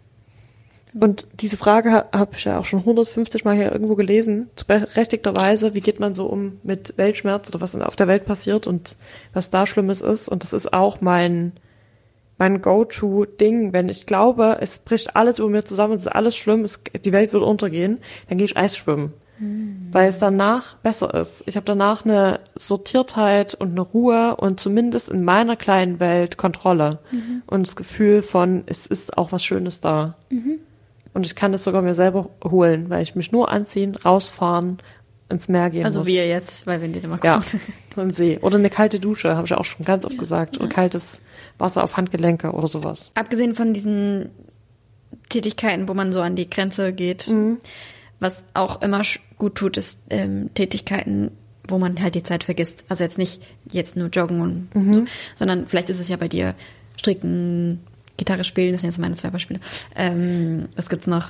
Und diese Frage ha- habe ich ja auch schon hundertfünfzig Mal hier irgendwo gelesen, zu berechtigterweise, wie geht man so um mit Weltschmerz oder was auf der Welt passiert und was da Schlimmes ist. Und das ist auch mein, mein Go-To-Ding. Wenn ich glaube, es bricht alles über mir zusammen, es ist alles schlimm, es, die Welt wird untergehen, dann gehe ich Eisschwimmen. Mhm. Weil es danach besser ist. Ich habe danach eine Sortiertheit und eine Ruhe und zumindest in meiner kleinen Welt Kontrolle. Mhm. Und das Gefühl von, es ist auch was Schönes da. Mhm. Und ich kann das sogar mir selber holen, weil ich mich nur anziehen, rausfahren, ins Meer gehen Also muss. wir jetzt, weil wir in Dänemark Ja, kommen. ein See. Oder eine kalte Dusche, habe ich auch schon ganz oft gesagt. Oder kaltes Wasser auf Handgelenke oder sowas. Abgesehen von diesen Tätigkeiten, wo man so an die Grenze geht, mhm. was auch immer sch- gut tut, ist ähm, Tätigkeiten, wo man halt die Zeit vergisst. Also jetzt nicht jetzt nur joggen und mhm. so, sondern vielleicht ist es ja bei dir Stricken, Gitarre spielen, das sind jetzt meine zwei Beispiele. Ähm, was gibt's noch?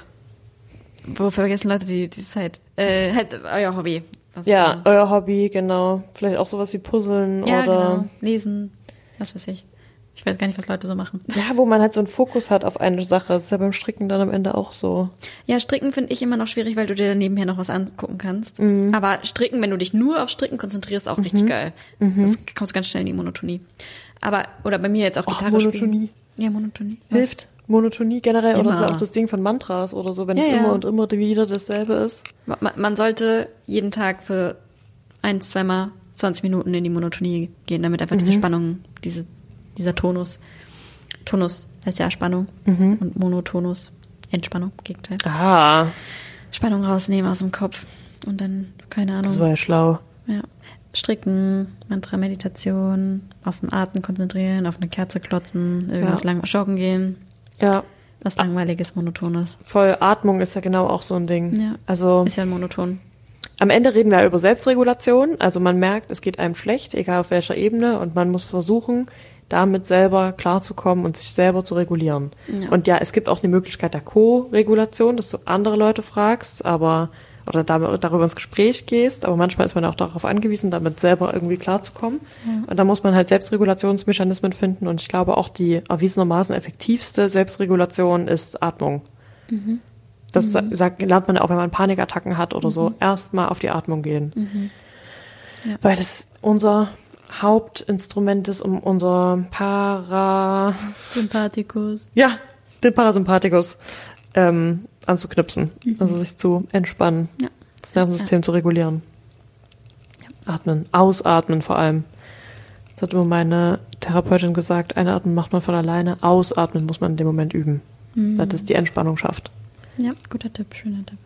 Wo vergessen Leute die, die Zeit? Äh, halt euer Hobby. Was Ja, war- euer Hobby, genau. Vielleicht auch sowas wie Puzzeln ja, oder... genau. Lesen, was weiß ich. Ich weiß gar nicht, was Leute so machen. Ja, wo man halt so einen Fokus hat auf eine Sache. Das ist ja beim Stricken dann am Ende auch so. Ja, Stricken finde ich immer noch schwierig, weil du dir dann nebenher noch was angucken kannst. Mhm. Aber Stricken, wenn du dich nur auf Stricken konzentrierst, ist auch mhm. richtig geil. Mhm. Das kommst ganz schnell in die Monotonie. Aber, oder bei mir jetzt auch Oh, Gitarre Monotonie. spielen. Ja, Monotonie. Was? Hilft. Monotonie generell. Oder Immer. ist ja auch das Ding von Mantras oder so, wenn Ja, es ja. immer und immer wieder dasselbe ist. Man, man sollte jeden Tag für ein, zweimal zwanzig Minuten in die Monotonie gehen, damit einfach Mhm. diese Spannung, diese, dieser Tonus, Tonus heißt ja Spannung Mhm. und Monotonus, Entspannung, Gegenteil. Ah, Spannung rausnehmen aus dem Kopf und dann, keine Ahnung. das war ja schlau. Ja. Stricken, Mantra-Meditation, auf den Atem konzentrieren, auf eine Kerze klotzen, irgendwas Ja. lang joggen gehen, Ja, was langweiliges, monotones. voll. Atmung ist ja genau auch so ein Ding. Ja. Also Ist ja monoton. am Ende reden wir ja über Selbstregulation. Also man merkt, es geht einem schlecht, egal auf welcher Ebene. Und man muss versuchen, damit selber klarzukommen und sich selber zu regulieren. Ja. Und ja, es gibt auch die Möglichkeit der Co-Regulation, dass du andere Leute fragst, aber oder damit, darüber ins Gespräch gehst, aber manchmal ist man auch darauf angewiesen, damit selber irgendwie klarzukommen. Ja. Und da muss man halt Selbstregulationsmechanismen finden und ich glaube auch die erwiesenermaßen effektivste Selbstregulation ist Atmung. Mhm. Das mhm. sagt, lernt man auch, wenn man Panikattacken hat oder mhm. so, erstmal auf die Atmung gehen. Mhm. Ja. Weil das unser Hauptinstrument ist, um unser Para... Sympathikus. Ja, den Parasympathikus ähm, anzuknipsen, mhm. also sich zu entspannen, ja. das Nervensystem ja. zu regulieren. Ja. Atmen, ausatmen vor allem. Das hat immer meine Therapeutin gesagt, einatmen macht man von alleine, ausatmen muss man in dem Moment üben, mhm. weil das die Entspannung schafft. Ja, guter Tipp, schöner Tipp.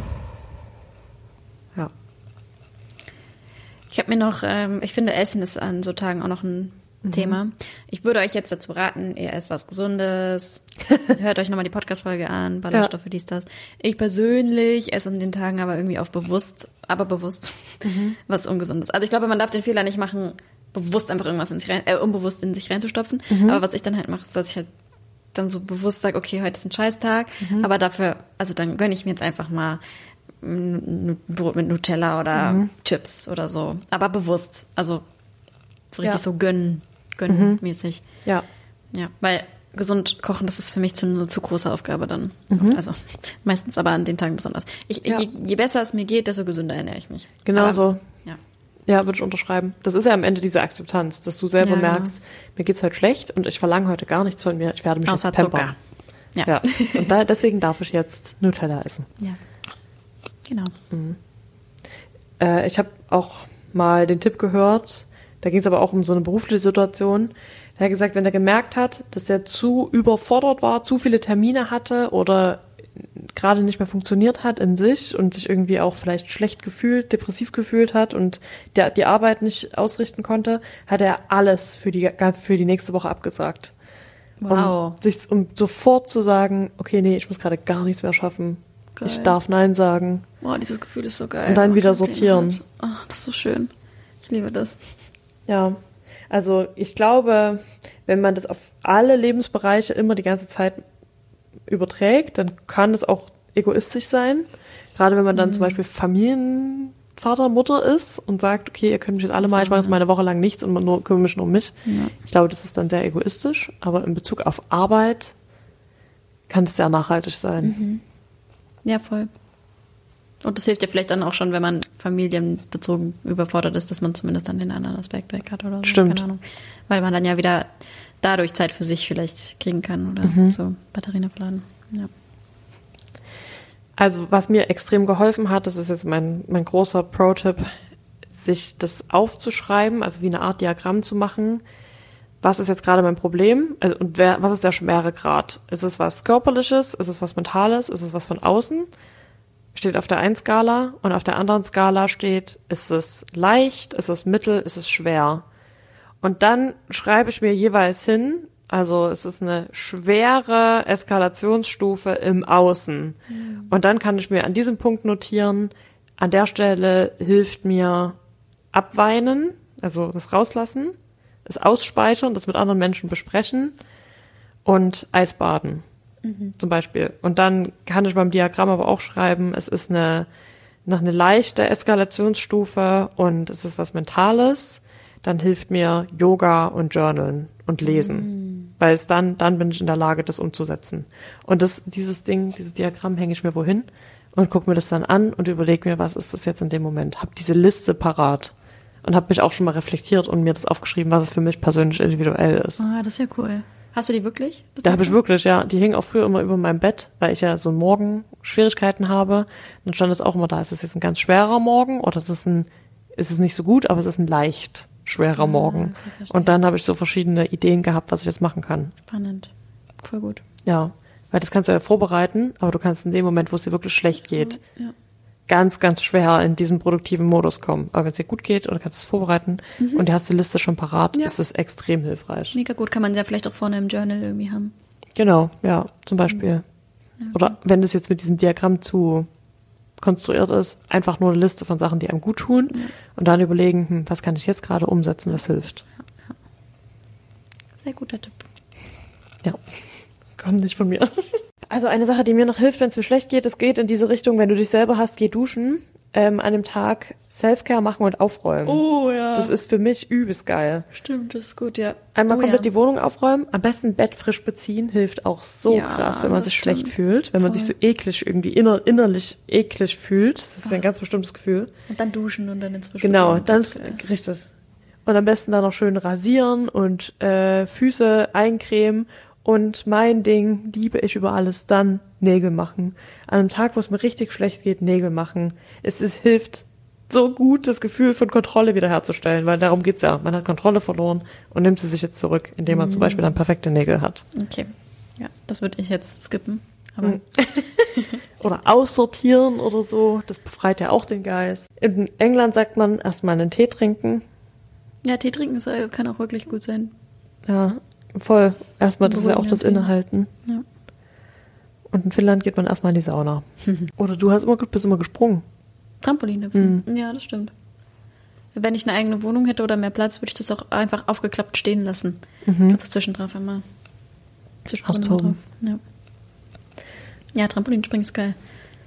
Ja. Ich habe mir noch, ähm, ich finde, Essen ist an so Tagen auch noch ein mhm. Thema. Ich würde euch jetzt dazu raten, ihr esst was Gesundes, hört euch nochmal die Podcast-Folge an, Ballaststoffe, ja. dies, das. Ich persönlich esse an den Tagen aber irgendwie auf bewusst, aber bewusst, mhm. was Ungesundes. Also ich glaube, man darf den Fehler nicht machen, bewusst einfach irgendwas in sich rein, äh, unbewusst in sich reinzustopfen. Mhm. Aber was ich dann halt mache, ist, dass ich halt dann so bewusst sage, okay, heute ist ein Scheißtag, mhm. aber dafür, also dann gönne ich mir jetzt einfach mal ein Brot mit Nutella oder mhm. Chips oder so. Aber bewusst, also so richtig ja. so gönnen, gönnenmäßig. Mhm. Ja. Ja, weil gesund kochen, das ist für mich zu, eine zu große Aufgabe dann. Mhm. Also meistens aber an den Tagen besonders. Ich, ja. je, je besser es mir geht, desto gesünder ernähre ich mich. Genau aber, so. Ja. Ja, würde ich unterschreiben. Das ist ja am Ende diese Akzeptanz, dass du selber ja, merkst, genau. mir geht's heute schlecht und ich verlange heute gar nichts von mir. Ich werde mich Außer jetzt pampern. Zucker. Ja. ja. Und da, deswegen darf ich jetzt Nutella essen. Ja. Genau. Mhm. Äh, ich habe auch mal den Tipp gehört, da ging es aber auch um so eine berufliche Situation. Der hat gesagt, wenn er gemerkt hat, dass der zu überfordert war, zu viele Termine hatte oder gerade nicht mehr funktioniert hat in sich und sich irgendwie auch vielleicht schlecht gefühlt, depressiv gefühlt hat und der die Arbeit nicht ausrichten konnte, hat er alles für die für die nächste Woche abgesagt. Wow. Um, sich, um sofort zu sagen, okay, nee, ich muss gerade gar nichts mehr schaffen. Geil. Ich darf Nein sagen. Boah, dieses Gefühl ist so geil. Und dann oh, wieder sortieren. Oh, das ist so schön. Ich liebe das. Ja, also ich glaube, wenn man das auf alle Lebensbereiche immer die ganze Zeit überträgt, dann kann es auch egoistisch sein. Gerade wenn man dann mhm. zum Beispiel Familienvater, Mutter ist und sagt, okay, ihr könnt mich jetzt alle mal, ich mache jetzt mal eine Woche lang nichts und nur, kümmere mich nur um mich. Ja. Ich glaube, das ist dann sehr egoistisch. Aber in Bezug auf Arbeit kann es sehr nachhaltig sein. Mhm. Ja, voll. Und das hilft ja vielleicht dann auch schon, wenn man familienbezogen überfordert ist, dass man zumindest dann den anderen Aspekt weg hat oder so. Stimmt. Keine Ahnung. Weil man dann ja wieder dadurch Zeit für sich vielleicht kriegen kann oder Mhm. so Batterien aufladen. Ja. Also was mir extrem geholfen hat, das ist jetzt mein, mein großer Pro-Tipp, sich das aufzuschreiben, also wie eine Art Diagramm zu machen. Was ist jetzt gerade mein Problem? Also, und wer, was ist der Schweregrad? Ist es was Körperliches? Ist es was Mentales? Ist es was von außen? Steht auf der einen Skala und auf der anderen Skala steht, ist es leicht, ist es mittel, ist es schwer? Und dann schreibe ich mir jeweils hin, also es ist eine schwere Eskalationsstufe im Außen. Mhm. Und dann kann ich mir an diesem Punkt notieren, an der Stelle hilft mir abweinen, also das rauslassen, das ausspeichern, das mit anderen Menschen besprechen und Eisbaden mhm. zum Beispiel. Und dann kann ich beim Diagramm aber auch schreiben, es ist eine, noch eine leichte Eskalationsstufe und es ist was Mentales. Dann hilft mir Yoga und Journalen und Lesen. Mhm. Weil es dann, dann bin ich in der Lage, das umzusetzen. Und das, dieses Ding, dieses Diagramm hänge ich mir wohin und gucke mir das dann an und überlege mir, was ist das jetzt in dem Moment. Hab diese Liste parat und habe mich auch schon mal reflektiert und mir das aufgeschrieben, was es für mich persönlich individuell ist. Ah, das ist ja cool. Hast du die wirklich? Das Da habe ich wirklich, ja. Die hing auch früher immer über meinem Bett, weil ich ja so einen Morgen Schwierigkeiten habe. Dann stand es auch immer da, ist es jetzt ein ganz schwerer Morgen oder ist es ein, ist es nicht so gut, aber es ist ein leicht schwerer ah, Morgen. Okay, und dann habe ich so verschiedene Ideen gehabt, was ich jetzt machen kann. Spannend. Voll gut. Ja, weil das kannst du ja vorbereiten, aber du kannst in dem Moment, wo es dir wirklich schlecht geht, ja. ganz, ganz schwer in diesen produktiven Modus kommen. Aber wenn es dir gut geht oder kannst du es vorbereiten mhm. und du hast die Liste schon parat, ja. ist es extrem hilfreich. Mega gut, kann man ja vielleicht auch vorne im Journal irgendwie haben. Genau, ja, zum Beispiel. Ja. Oder wenn das jetzt mit diesem Diagramm zu konstruiert ist, einfach nur eine Liste von Sachen, die einem gut tun ja. und dann überlegen, hm, was kann ich jetzt gerade umsetzen, was hilft. Ja, ja. Sehr guter Tipp. Ja, kommt nicht von mir. Also eine Sache, die mir noch hilft, wenn es mir schlecht geht, es geht in diese Richtung, wenn du dich selber hast, geh duschen, ähm, an dem Tag Selfcare machen und aufräumen. Oh ja. Das ist für mich übelst geil. Stimmt, das ist gut, ja. Einmal oh, komplett ja. die Wohnung aufräumen, am besten Bett frisch beziehen, hilft auch so ja, krass, wenn man sich stimmt. schlecht fühlt, wenn man Voll. sich so eklig irgendwie inner, innerlich eklig fühlt. Das ist oh. ein ganz bestimmtes Gefühl. Und dann duschen und dann ins Frische. Genau, dann ist richtig. Und am besten dann noch schön rasieren und äh, Füße eincremen. Und mein Ding liebe ich über alles, dann Nägel machen. An einem Tag, wo es mir richtig schlecht geht, Nägel machen. Es, es hilft so gut, das Gefühl von Kontrolle wiederherzustellen, weil darum geht's ja. Man hat Kontrolle verloren und nimmt sie sich jetzt zurück, indem man mhm. zum Beispiel dann perfekte Nägel hat. Okay, ja, das würde ich jetzt skippen. Aber mhm. Oder aussortieren oder so, das befreit ja auch den Geist. In England sagt man, erstmal einen Tee trinken. Ja, Tee trinken kann auch wirklich gut sein. Ja, voll. Erstmal, das ist ja auch das Innehalten. Ja. Und in Finnland geht man erstmal in die Sauna. Oder du hast immer, bist immer gesprungen. Trampolin hüpfen. Mhm. Ja, das stimmt. Wenn ich eine eigene Wohnung hätte oder mehr Platz, würde ich das auch einfach aufgeklappt stehen lassen. Mhm. Kannst du zwischendrauf immer. Austoben. Ja. Ja, Trampolinspringen ist geil.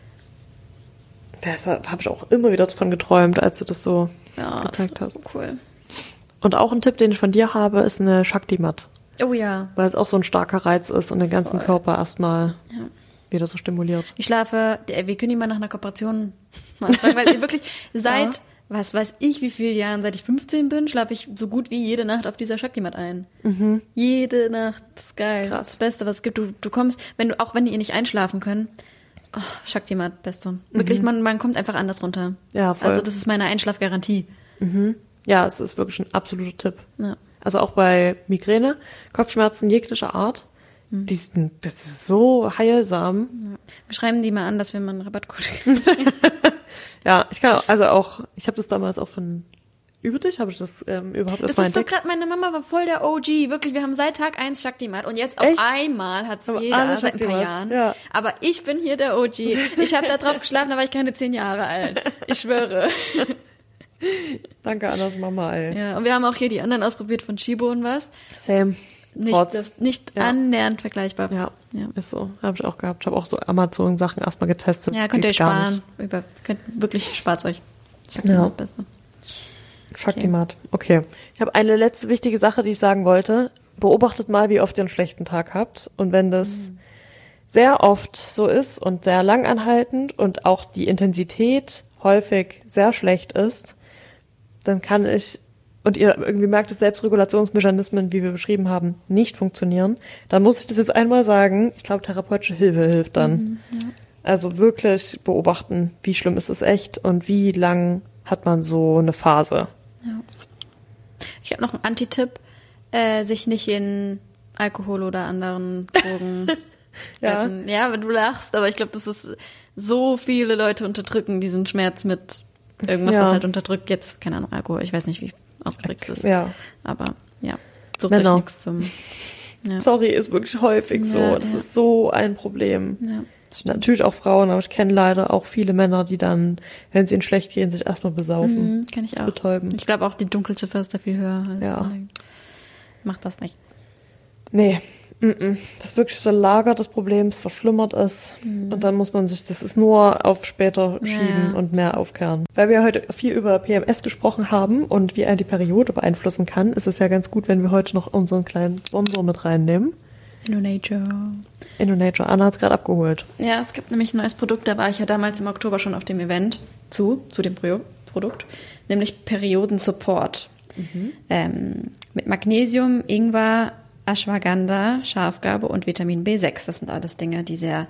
Deshalb habe ich auch immer wieder davon geträumt, als du das so ja, gezeigt hast. So cool. Und auch ein Tipp, den ich von dir habe, ist eine Shakti-Mat. Oh ja. Weil es auch so ein starker Reiz ist und den ganzen Voll. Körper erstmal ja. wieder so stimuliert. Ich schlafe, wir können ihn mal nach einer Kooperation anfragen, weil wirklich seit, ja. was weiß ich wie viele Jahren, seit ich fünfzehn bin, schlafe ich so gut wie jede Nacht auf dieser Shakti-Mat ein. Mhm. Jede Nacht. Das ist geil. Krass. Das Beste, was es gibt. Du, du kommst, wenn du, auch wenn die ihr nicht einschlafen können, oh, Shakti-Mat, Beste. Wirklich, mhm. man, man kommt einfach anders runter. Ja, voll. Also das ist meine Einschlafgarantie. Mhm. Ja, es ist wirklich ein absoluter Tipp. Ja. Also auch bei Migräne, Kopfschmerzen jeglicher Art, mhm. die sind, das ist so heilsam. Ja. Wir schreiben die mal an, dass wir mal einen Rabattcode kriegen. Ja, ich kann auch, also auch, ich habe das damals auch von über dich, habe ich das ähm, überhaupt das erstmal ist so entdeckt. gerade, meine Mama war voll der O G, wirklich, wir haben seit Tag eins Shakti-Mat und jetzt auf Echt? einmal hat's jeder alle seit ein paar Shakti-Mat. Jahren. Ja. Aber ich bin hier der O G. Ich habe da drauf geschlafen, da war ich keine zehn Jahre alt. Ich schwöre. Danke, Annas Mama, ey. Ja, und wir haben auch hier die anderen ausprobiert von Chibo und was. Same. Nicht, das, nicht ja. annähernd vergleichbar. Ja, ja. ist so. Habe ich auch gehabt. Ich habe auch so Amazon-Sachen erstmal getestet. Ja, könnt ihr euch sparen. Über, könnt, wirklich, spart euch. Shakti-Mat, ja. Beste. Shakti-Mat. Okay. Ich habe eine letzte wichtige Sache, die ich sagen wollte. Beobachtet mal, wie oft ihr einen schlechten Tag habt. Und wenn das, mhm. sehr oft so ist und sehr langanhaltend und auch die Intensität häufig sehr schlecht ist, dann kann ich, und ihr irgendwie merkt, dass Selbstregulationsmechanismen, wie wir beschrieben haben, nicht funktionieren, dann muss ich das jetzt einmal sagen, ich glaube, therapeutische Hilfe hilft dann. Mhm, ja. Also wirklich beobachten, wie schlimm ist es echt und wie lang hat man so eine Phase. Ja. Ich habe noch einen Antitipp, äh, sich nicht in Alkohol oder anderen Drogen Ja. retten. Ja, wenn du lachst, aber ich glaube, das ist so viele Leute unterdrücken diesen Schmerz mit irgendwas, Ja. was halt unterdrückt. Jetzt, keine Ahnung, Alkohol, ich weiß nicht, wie ausgedrückt es ist. Ja. Aber ja, sucht Männer. euch nichts zum... Ja. Sorry, ist wirklich häufig so. Ja, Das ja. ist so ein Problem. Ja. Natürlich auch Frauen, aber ich kenne leider auch viele Männer, die dann, wenn es ihnen schlecht geht, sich erstmal besaufen. Mhm, kenn ich Das auch. betäuben. Ich glaube auch, die Dunkelziffer ist da viel höher. Als Ja. man denkt. Macht das nicht. Nee, mm-mm. Das ist wirklich so ein Lager des Problems, verschlimmert es. Mhm. Und dann muss man sich, das ist nur auf später schieben ja. und mehr aufkehren. Weil wir heute viel über P M S gesprochen haben und wie er die Periode beeinflussen kann, ist es ja ganz gut, wenn wir heute noch unseren kleinen Sponsor mit reinnehmen. InnoNature. InnoNature. Anna hat es gerade abgeholt. Ja, es gibt nämlich ein neues Produkt, da war ich ja damals im Oktober schon auf dem Event zu, zu dem Pro- Produkt, nämlich Periodensupport. Ähm, mit Magnesium, Ingwer, Ashwagandha, Schafgarbe und Vitamin B sechs. Das sind alles Dinge, die sehr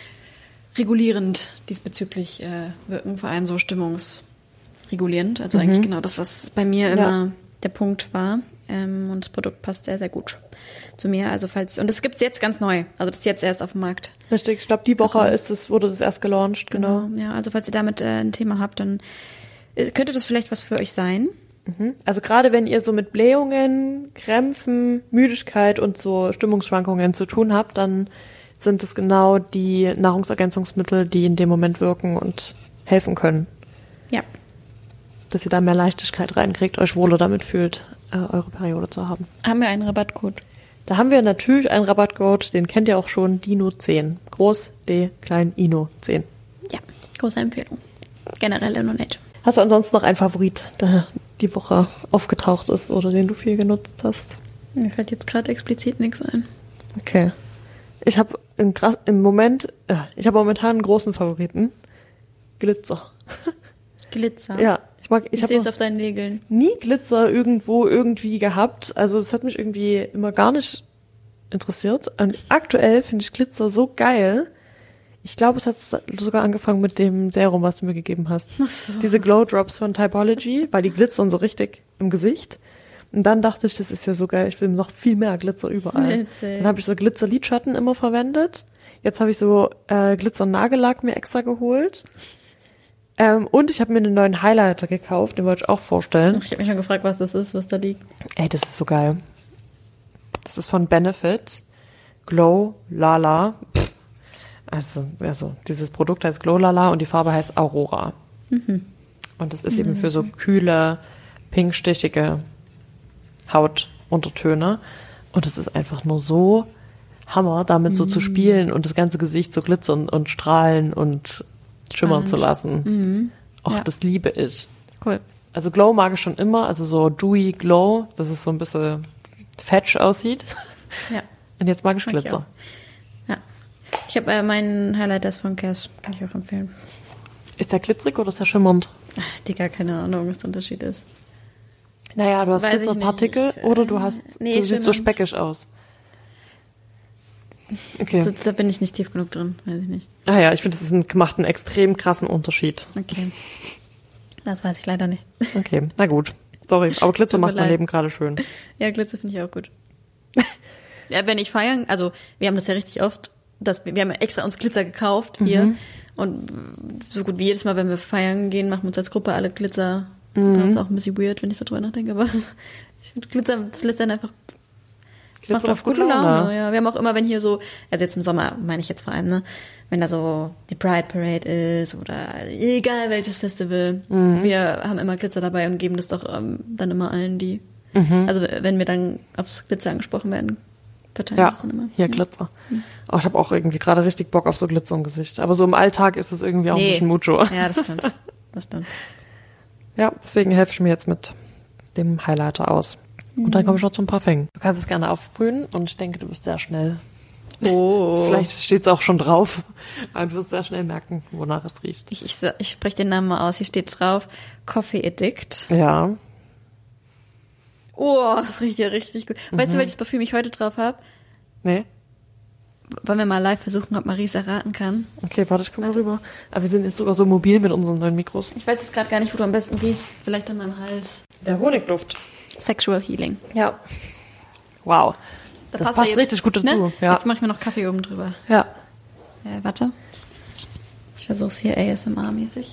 regulierend diesbezüglich äh, wirken, vor allem so stimmungsregulierend. Also eigentlich genau das, was bei mir immer Ja. der Punkt war. Ähm, und das Produkt passt sehr, sehr gut zu mir. Also falls, und das gibt's jetzt ganz neu. Also das ist jetzt erst auf dem Markt. Richtig, ich glaube, die Woche ist es, wurde das erst gelauncht, genau. Ja, also falls ihr damit äh, ein Thema habt, dann äh, könnte das vielleicht was für euch sein. Also gerade wenn ihr so mit Blähungen, Krämpfen, Müdigkeit und so Stimmungsschwankungen zu tun habt, dann sind es genau die Nahrungsergänzungsmittel, die in dem Moment wirken und helfen können. Ja. Dass ihr da mehr Leichtigkeit reinkriegt, euch wohler damit fühlt, äh, eure Periode zu haben. Haben wir einen Rabattcode? Da haben wir natürlich einen Rabattcode, den kennt ihr auch schon, Dino zehn. Groß, D, klein, Ino zehn. Ja, große Empfehlung. Generell InnoNature. Hast du ansonsten noch einen Favorit, der die Woche aufgetaucht ist oder den du viel genutzt hast? Mir fällt jetzt gerade explizit nichts ein. Okay. Ich habe im, Gras- im Moment, äh, ich habe momentan einen großen Favoriten. Glitzer. Glitzer. Ja, ich mag, ich, Ich habe sehe es auf deinen Nägeln. nie Glitzer irgendwo irgendwie gehabt. Also es hat mich irgendwie immer gar nicht interessiert. Und aktuell finde ich Glitzer so geil. Ich glaube, es hat sogar angefangen mit dem Serum, was du mir gegeben hast. Ach so. Diese Glow Drops von Typology, weil die glitzern so richtig im Gesicht. Und dann dachte ich, das ist ja so geil, ich will noch viel mehr Glitzer überall. Witzig. Dann habe ich so Glitzer-Lidschatten immer verwendet. Jetzt habe ich so äh, Glitzer-Nagellack mir extra geholt. Ähm, und ich habe mir einen neuen Highlighter gekauft, den wollte ich auch vorstellen. Ich habe mich schon gefragt, was das ist, was da liegt. Ey, das ist so geil. Das ist von Benefit. Glow Lala. Pff. Also, also, dieses Produkt heißt Glow Lala und die Farbe heißt Aurora. Mhm. Und das ist eben für so kühle, pinkstichige Hautuntertöne. Und es ist einfach nur so Hammer, damit so zu spielen und das ganze Gesicht so glitzern und strahlen und schimmern Spannend. zu lassen. Mhm. Och, Ja. das liebe ich. Cool. Also Glow mag ich schon immer, also so Dewy Glow, dass es so ein bisschen fetch aussieht. Ja. Und jetzt mag ich Mag ich Glitzer. auch. Ja. Ich habe äh, meinen Highlighter ist von Cass. Kann ich auch empfehlen. Ist der glitzerig oder ist der schimmernd? Ach, Digga, keine Ahnung, was der Unterschied ist. Naja, du hast Weiß ich Glitzerpartikel nicht. oder du hast, Nee, du siehst so schimmernd. speckig aus. Okay. Da, da bin ich nicht tief genug drin, weiß ich nicht. Ah ja, ich finde, das ist- macht einen extrem krassen Unterschied. Okay. Das weiß ich leider nicht. Okay, na gut. Sorry, aber Glitzer Tut mir macht mein leid. Leben gerade schön. Ja, Glitzer finde ich auch gut. Ja, wenn ich feiern, also wir haben das ja richtig oft, dass wir, wir haben ja extra uns Glitzer gekauft hier Mhm. und so gut wie jedes Mal, wenn wir feiern gehen, machen wir uns als Gruppe alle Glitzer. Das ist auch ein bisschen weird, wenn ich so drüber nachdenke, aber ich finde Glitzer, das lässt dann einfach macht Glitzer auf gute Laune. Ja, wir haben auch immer, wenn hier so, also jetzt im Sommer meine ich jetzt vor allem, ne, wenn da so die Pride Parade ist oder egal welches Festival, wir haben immer Glitzer dabei und geben das doch ähm, dann immer allen, die, also wenn wir dann aufs Glitzer angesprochen werden, verteilen Ja, das dann immer. hier Ja. Glitzer. Oh, ich habe auch irgendwie gerade richtig Bock auf so Glitzer im Gesicht. Aber so im Alltag ist es irgendwie auch ein Nee. bisschen mucho. Ja, das stimmt. Das stimmt. Ja, deswegen helfe ich mir jetzt mit dem Highlighter aus. Und dann komme ich noch zum Parfum. Du kannst es gerne aufsprühen und ich denke, du wirst sehr schnell Oh. Vielleicht steht es auch schon drauf. Aber du wirst sehr schnell merken, wonach es riecht. Ich, ich, ich spreche den Namen mal aus. Hier steht drauf Coffee Addict. Ja. Oh, das riecht ja richtig gut. Mhm. Weißt du, welches Parfüm ich heute drauf habe? Nee. Wollen wir mal live versuchen, ob Maries erraten kann? Okay, warte, ich komm mal rüber. Aber wir sind jetzt sogar so mobil mit unseren neuen Mikros. Ich weiß jetzt gerade gar nicht, wo du am besten riechst. Vielleicht an meinem Hals. Der Honigduft. Sexual Healing. Ja. Wow. Da das passt, passt jetzt, richtig gut dazu. Ne? Ja. Jetzt mache ich mir noch Kaffee oben drüber. Ja. Äh, warte. Ich versuche es hier A S M R-mäßig.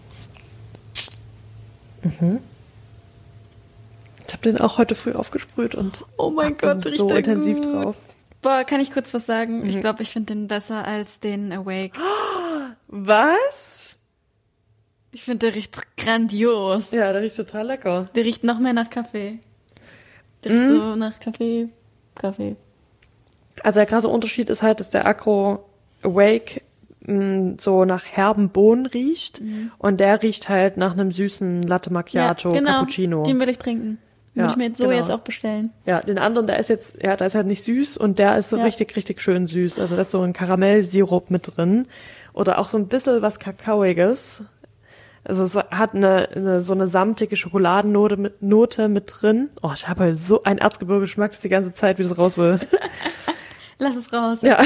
Mhm. Ich habe den auch heute früh aufgesprüht und oh mein Gott, bin so riecht der intensiv gut. drauf. Boah, kann ich kurz was sagen? Mhm. Ich glaube, ich finde den besser als den Awake. Was? Ich finde, der riecht grandios. Ja, der riecht total lecker. Der riecht noch mehr nach Kaffee. Der riecht Mhm. so nach Kaffee. Kaffee. Also der krasse Unterschied ist halt, dass der Acro Awake mh, so nach herben Bohnen riecht mhm. und der riecht halt nach einem süßen Latte Macchiato, ja, genau. Cappuccino. Den will ich trinken. Den Ja, will ich mir jetzt so genau. jetzt auch bestellen. Ja, den anderen, der ist jetzt, ja, der ist halt nicht süß und der ist so Ja. richtig, richtig schön süß. Also da ist so ein Karamellsirup mit drin oder auch so ein bisschen was Kakaoiges. Also es hat eine, eine so eine samtige Schokoladennote mit, Note mit drin. Oh, ich habe halt so einen Erzgebirgegeschmack, das die ganze Zeit, wie das raus will. Lass es raus. Ja,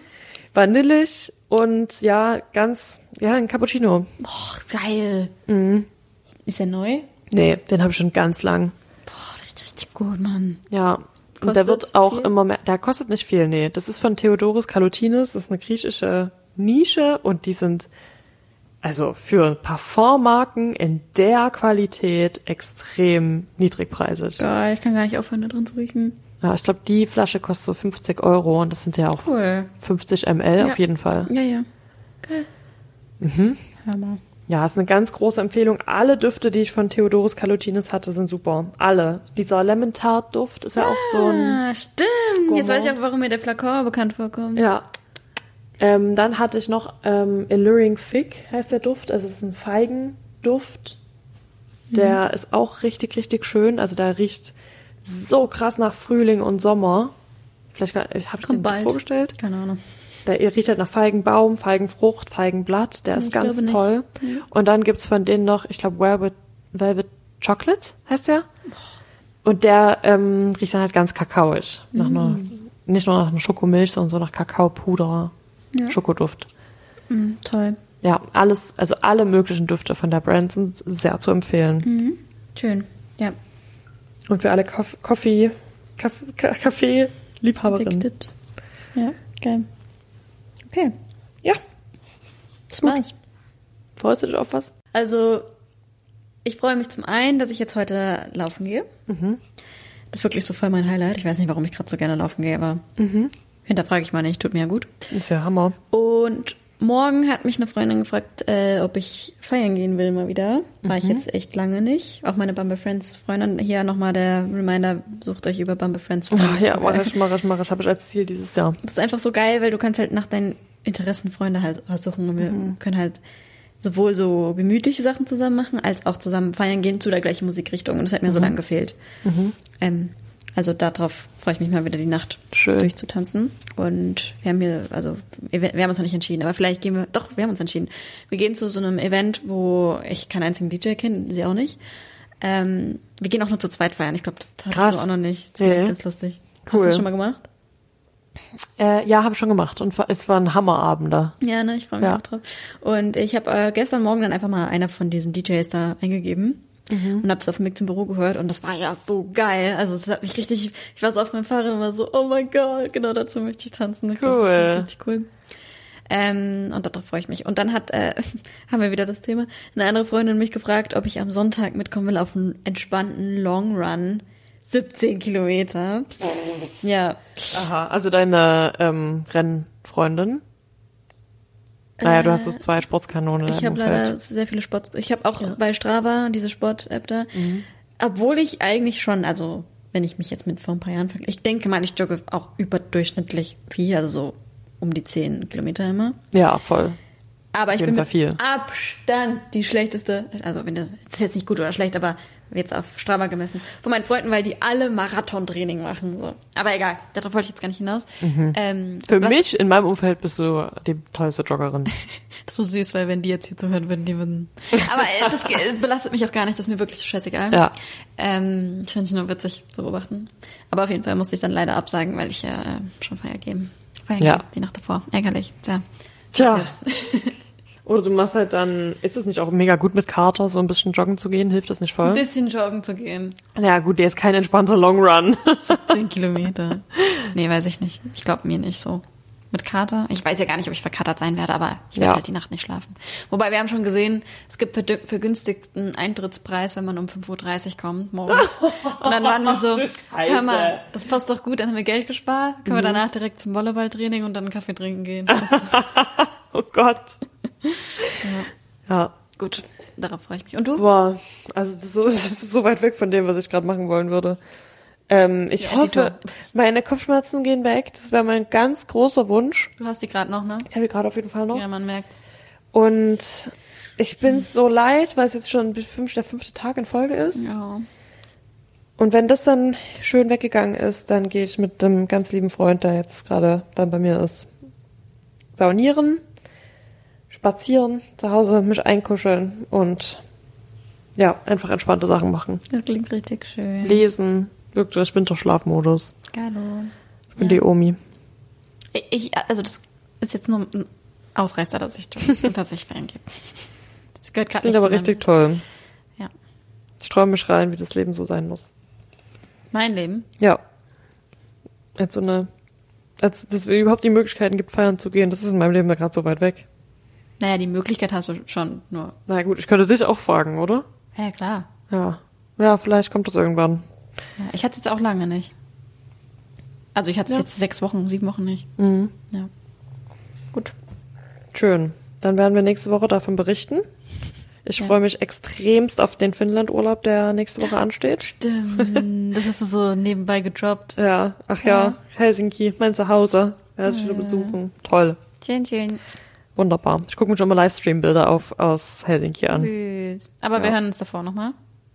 vanillig und ja, ganz, ja, ein Cappuccino. Boah, geil. Mhm. Ist der neu? Nee, den habe ich schon ganz lang. Boah, der riecht richtig gut, Mann. Ja, und Kostet der wird auch viel? immer mehr, der kostet nicht viel, nee. Das ist von Theodoros Kalotines, das ist eine griechische Nische und die sind also für Parfummarken in der Qualität extrem niedrigpreisig. Geil, ich kann gar nicht aufhören, da drin zu riechen. Ja, ich glaube, die Flasche kostet so fünfzig Euro und das sind ja auch Cool. fünfzig Milliliter Ja. auf jeden Fall. Ja, ja. Geil. Mhm. Hör mal. Ja, ist eine ganz große Empfehlung. Alle Düfte, die ich von Theodoros Kalotines hatte, sind super. Alle. Dieser Lemon Tart Duft ist ja auch so ein... Ah, stimmt. Gourmand. Jetzt weiß ich auch, warum mir der Flakon bekannt vorkommt. Ja. Ähm, dann hatte ich noch ähm, Alluring Fig, heißt der Duft. Also es ist ein Feigenduft. Der mhm. ist auch richtig, richtig schön. Also der riecht so krass nach Frühling und Sommer. Vielleicht habe ich Kommt den bald. vorgestellt. Keine Ahnung. Der riecht halt nach Feigenbaum, Feigenfrucht, Feigenblatt. Der Nee, ist ich ganz glaube toll. nicht. Und dann gibt's von denen noch, ich glaube, Velvet, Velvet Chocolate heißt der. Und der ähm, riecht dann halt ganz kakaoisch. Nach einer, nicht nur nach einer Schokomilch, sondern so nach Kakaopuder, Ja. Schokoduft. Mhm, toll. Ja, alles, also alle möglichen Düfte von der Brand sind sehr zu empfehlen. Mhm. Schön. Ja. Und für alle Kaff- Kaffee, Kaff- Ka- Kaffee-Liebhaberinnen. Addicted. Ja, geil. Okay, Ja, das Gut. war's. freust du dich auf was? Also, ich freue mich zum einen, dass ich jetzt heute laufen gehe. Mhm. Das ist wirklich so voll mein Highlight. Ich weiß nicht, warum ich gerade so gerne laufen gehe, aber Mhm. hinterfrage ich mal nicht. Tut mir ja gut. Ist ja Hammer. Und morgen hat mich eine Freundin gefragt, äh, ob ich feiern gehen will mal wieder. War ich jetzt echt lange nicht. Auch meine Bumble Friends Freundin. Hier nochmal der Reminder, sucht euch über Bumble Friends Freunde. Ach, ja, So mach geil. ich, mach ich, mach ich. Habe ich als Ziel dieses Jahr. Das ist einfach so geil, weil du kannst halt nach deinen Interessen Freunde halt aussuchen. Und wir können halt sowohl so gemütliche Sachen zusammen machen, als auch zusammen feiern gehen zu der gleichen Musikrichtung. Und das hat mir so lange gefehlt. Ähm, also darauf freue ich mich mal wieder die Nacht Schön. durchzutanzen. Und wir haben hier, also wir wir haben uns noch nicht entschieden, aber vielleicht gehen wir, doch, wir haben uns entschieden. Wir gehen zu so einem Event, wo ich keinen einzigen D J kenne, sie auch nicht. Ähm, wir gehen auch nur zu zweit feiern. Ich glaube, das hattest Krass. du auch noch nicht. Das Nee. ist echt ganz lustig. Hast Cool. du das schon mal gemacht? Äh, ja, habe ich schon gemacht. Und es war ein Hammerabend da. Ja, ne, ich freue mich Ja. auch drauf. Und ich habe äh, gestern Morgen dann einfach mal einer von diesen D Js da eingegeben und habe es auf dem Weg zum Büro gehört und das war ja so geil. Also das hat mich richtig, ich war so auf meinem Fahrrad und war so, oh mein Gott, genau dazu möchte ich tanzen. Ich glaub, das Cool. ist richtig cool. Ähm, und darauf freue ich mich. Und dann hat, äh, haben wir wieder das Thema, eine andere Freundin mich gefragt, ob ich am Sonntag mitkommen will auf einen entspannten Long Run. siebzehn Kilometer. Ja. Aha, also deine ähm, Rennfreundin. Naja, du hast so zwei Sportskanonen Ich im habe leider Umfeld. sehr viele Sports. Ich habe auch bei Strava diese Sport-App da. Obwohl ich eigentlich schon, also wenn ich mich jetzt mit vor ein paar Jahren vergleiche, ich denke mal, ich jogge auch überdurchschnittlich viel, also so um die zehn Kilometer immer. Ja, voll. Aber ich jeden bin Fall mit viel. Abstand die schlechteste, also wenn das, das ist jetzt nicht gut oder schlecht, aber jetzt auf Strava gemessen, von meinen Freunden, weil die alle Marathontraining machen. So. Aber egal, darauf wollte ich jetzt gar nicht hinaus. Mhm. Ähm, Für das mich, in meinem Umfeld, bist du die tollste Joggerin. Das ist so süß, weil wenn die jetzt hier zuhören würden, die würden... Aber äh, das ge- belastet mich auch gar nicht, das ist mir wirklich so scheißegal. Ja. Ähm, ich finde es nur witzig zu beobachten. Aber auf jeden Fall musste ich dann leider absagen, weil ich ja äh, schon feiern gehen. Feiern Ja. gehen, die Nacht davor. Ärgerlich. Tja. Tja. Passiert. Oder du machst halt dann, ist es nicht auch mega gut mit Kater, so ein bisschen joggen zu gehen? Hilft das nicht voll? Ein bisschen joggen zu gehen. Ja gut, der ist kein entspannter Long Run. Zehn Kilometer. Nee, weiß ich nicht. Ich glaube mir nicht so. Mit Kater? Ich weiß ja gar nicht, ob ich verkatert sein werde, aber ich werde Ja. halt die Nacht nicht schlafen. Wobei, wir haben schon gesehen, es gibt verdü- vergünstigten Eintrittspreis, wenn man um fünf Uhr dreißig kommt, morgens. Und dann waren wir so, Du Scheiße. hör mal, das passt doch gut, dann haben wir Geld gespart, können wir danach direkt zum Volleyballtraining und dann einen Kaffee trinken gehen. Oh Gott. Ja. Gut, darauf freue ich mich. Und du? Boah, also das ist, so, das ist so weit weg von dem, was ich gerade machen wollen würde. Ähm, ich Ja, hoffe, Editor. meine Kopfschmerzen gehen weg. Das wäre mein ganz großer Wunsch. Du hast die gerade noch, ne? Ich habe die gerade auf jeden Fall noch. Ja, man merkt's. Und ich bin's so leid, weil es jetzt schon fünf, der fünfte Tag in Folge ist. Ja. Und wenn das dann schön weggegangen ist, dann gehe ich mit einem ganz lieben Freund, der jetzt gerade dann bei mir ist, saunieren, spazieren, zu Hause mich einkuscheln und ja, einfach entspannte Sachen machen. Das klingt richtig schön. Lesen, wirklich Winterschlafmodus. Geilo. Ich bin Ja. die Omi. Ich, also das ist jetzt nur ein Ausreißer, dass ich dass ich feiern gehe. Das gehört Das gerade klingt nicht aber zu richtig meinem- toll. Ja. Ich träume mich rein, wie das Leben so sein muss. Mein Leben. Ja. Als so eine, als dass es überhaupt die Möglichkeiten gibt, feiern zu gehen, das ist in meinem Leben ja gerade so weit weg. Naja, die Möglichkeit hast du schon nur. Na gut, ich könnte dich auch fragen, oder? Ja, klar. Ja. Ja, vielleicht kommt das irgendwann. Ja, ich hatte es jetzt auch lange nicht. Also ich hatte es Ja. jetzt sechs Wochen, sieben Wochen nicht. Mhm. Ja. Gut. Schön. Dann werden wir nächste Woche davon berichten. Ich Ja. freue mich extremst auf den Finnland-Urlaub, der nächste Woche ansteht. Stimmt. Das hast du so nebenbei gedroppt. Ja, ach ja, Helsinki, mein Zuhause. Werde ich wieder besuchen. Toll. Schön, schön. Wunderbar. Ich gucke mir schon mal Livestream-Bilder auf aus Helsinki an. Süß. Aber wir Ja. hören uns davor nochmal.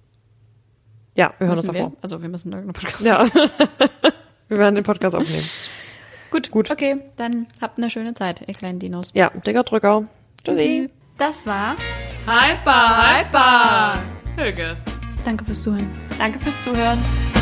Ja, wir hören Müssen uns wir? davor. Also wir müssen irgendeine Podcast. Ja. Wir werden den Podcast aufnehmen. Gut, Gut. Okay, dann habt eine schöne Zeit, ihr kleinen Dinos. Ja, dicker Drücker. Tschüssi. Das war. Hyper, hyper! Höge. Danke fürs Zuhören. Danke fürs Zuhören.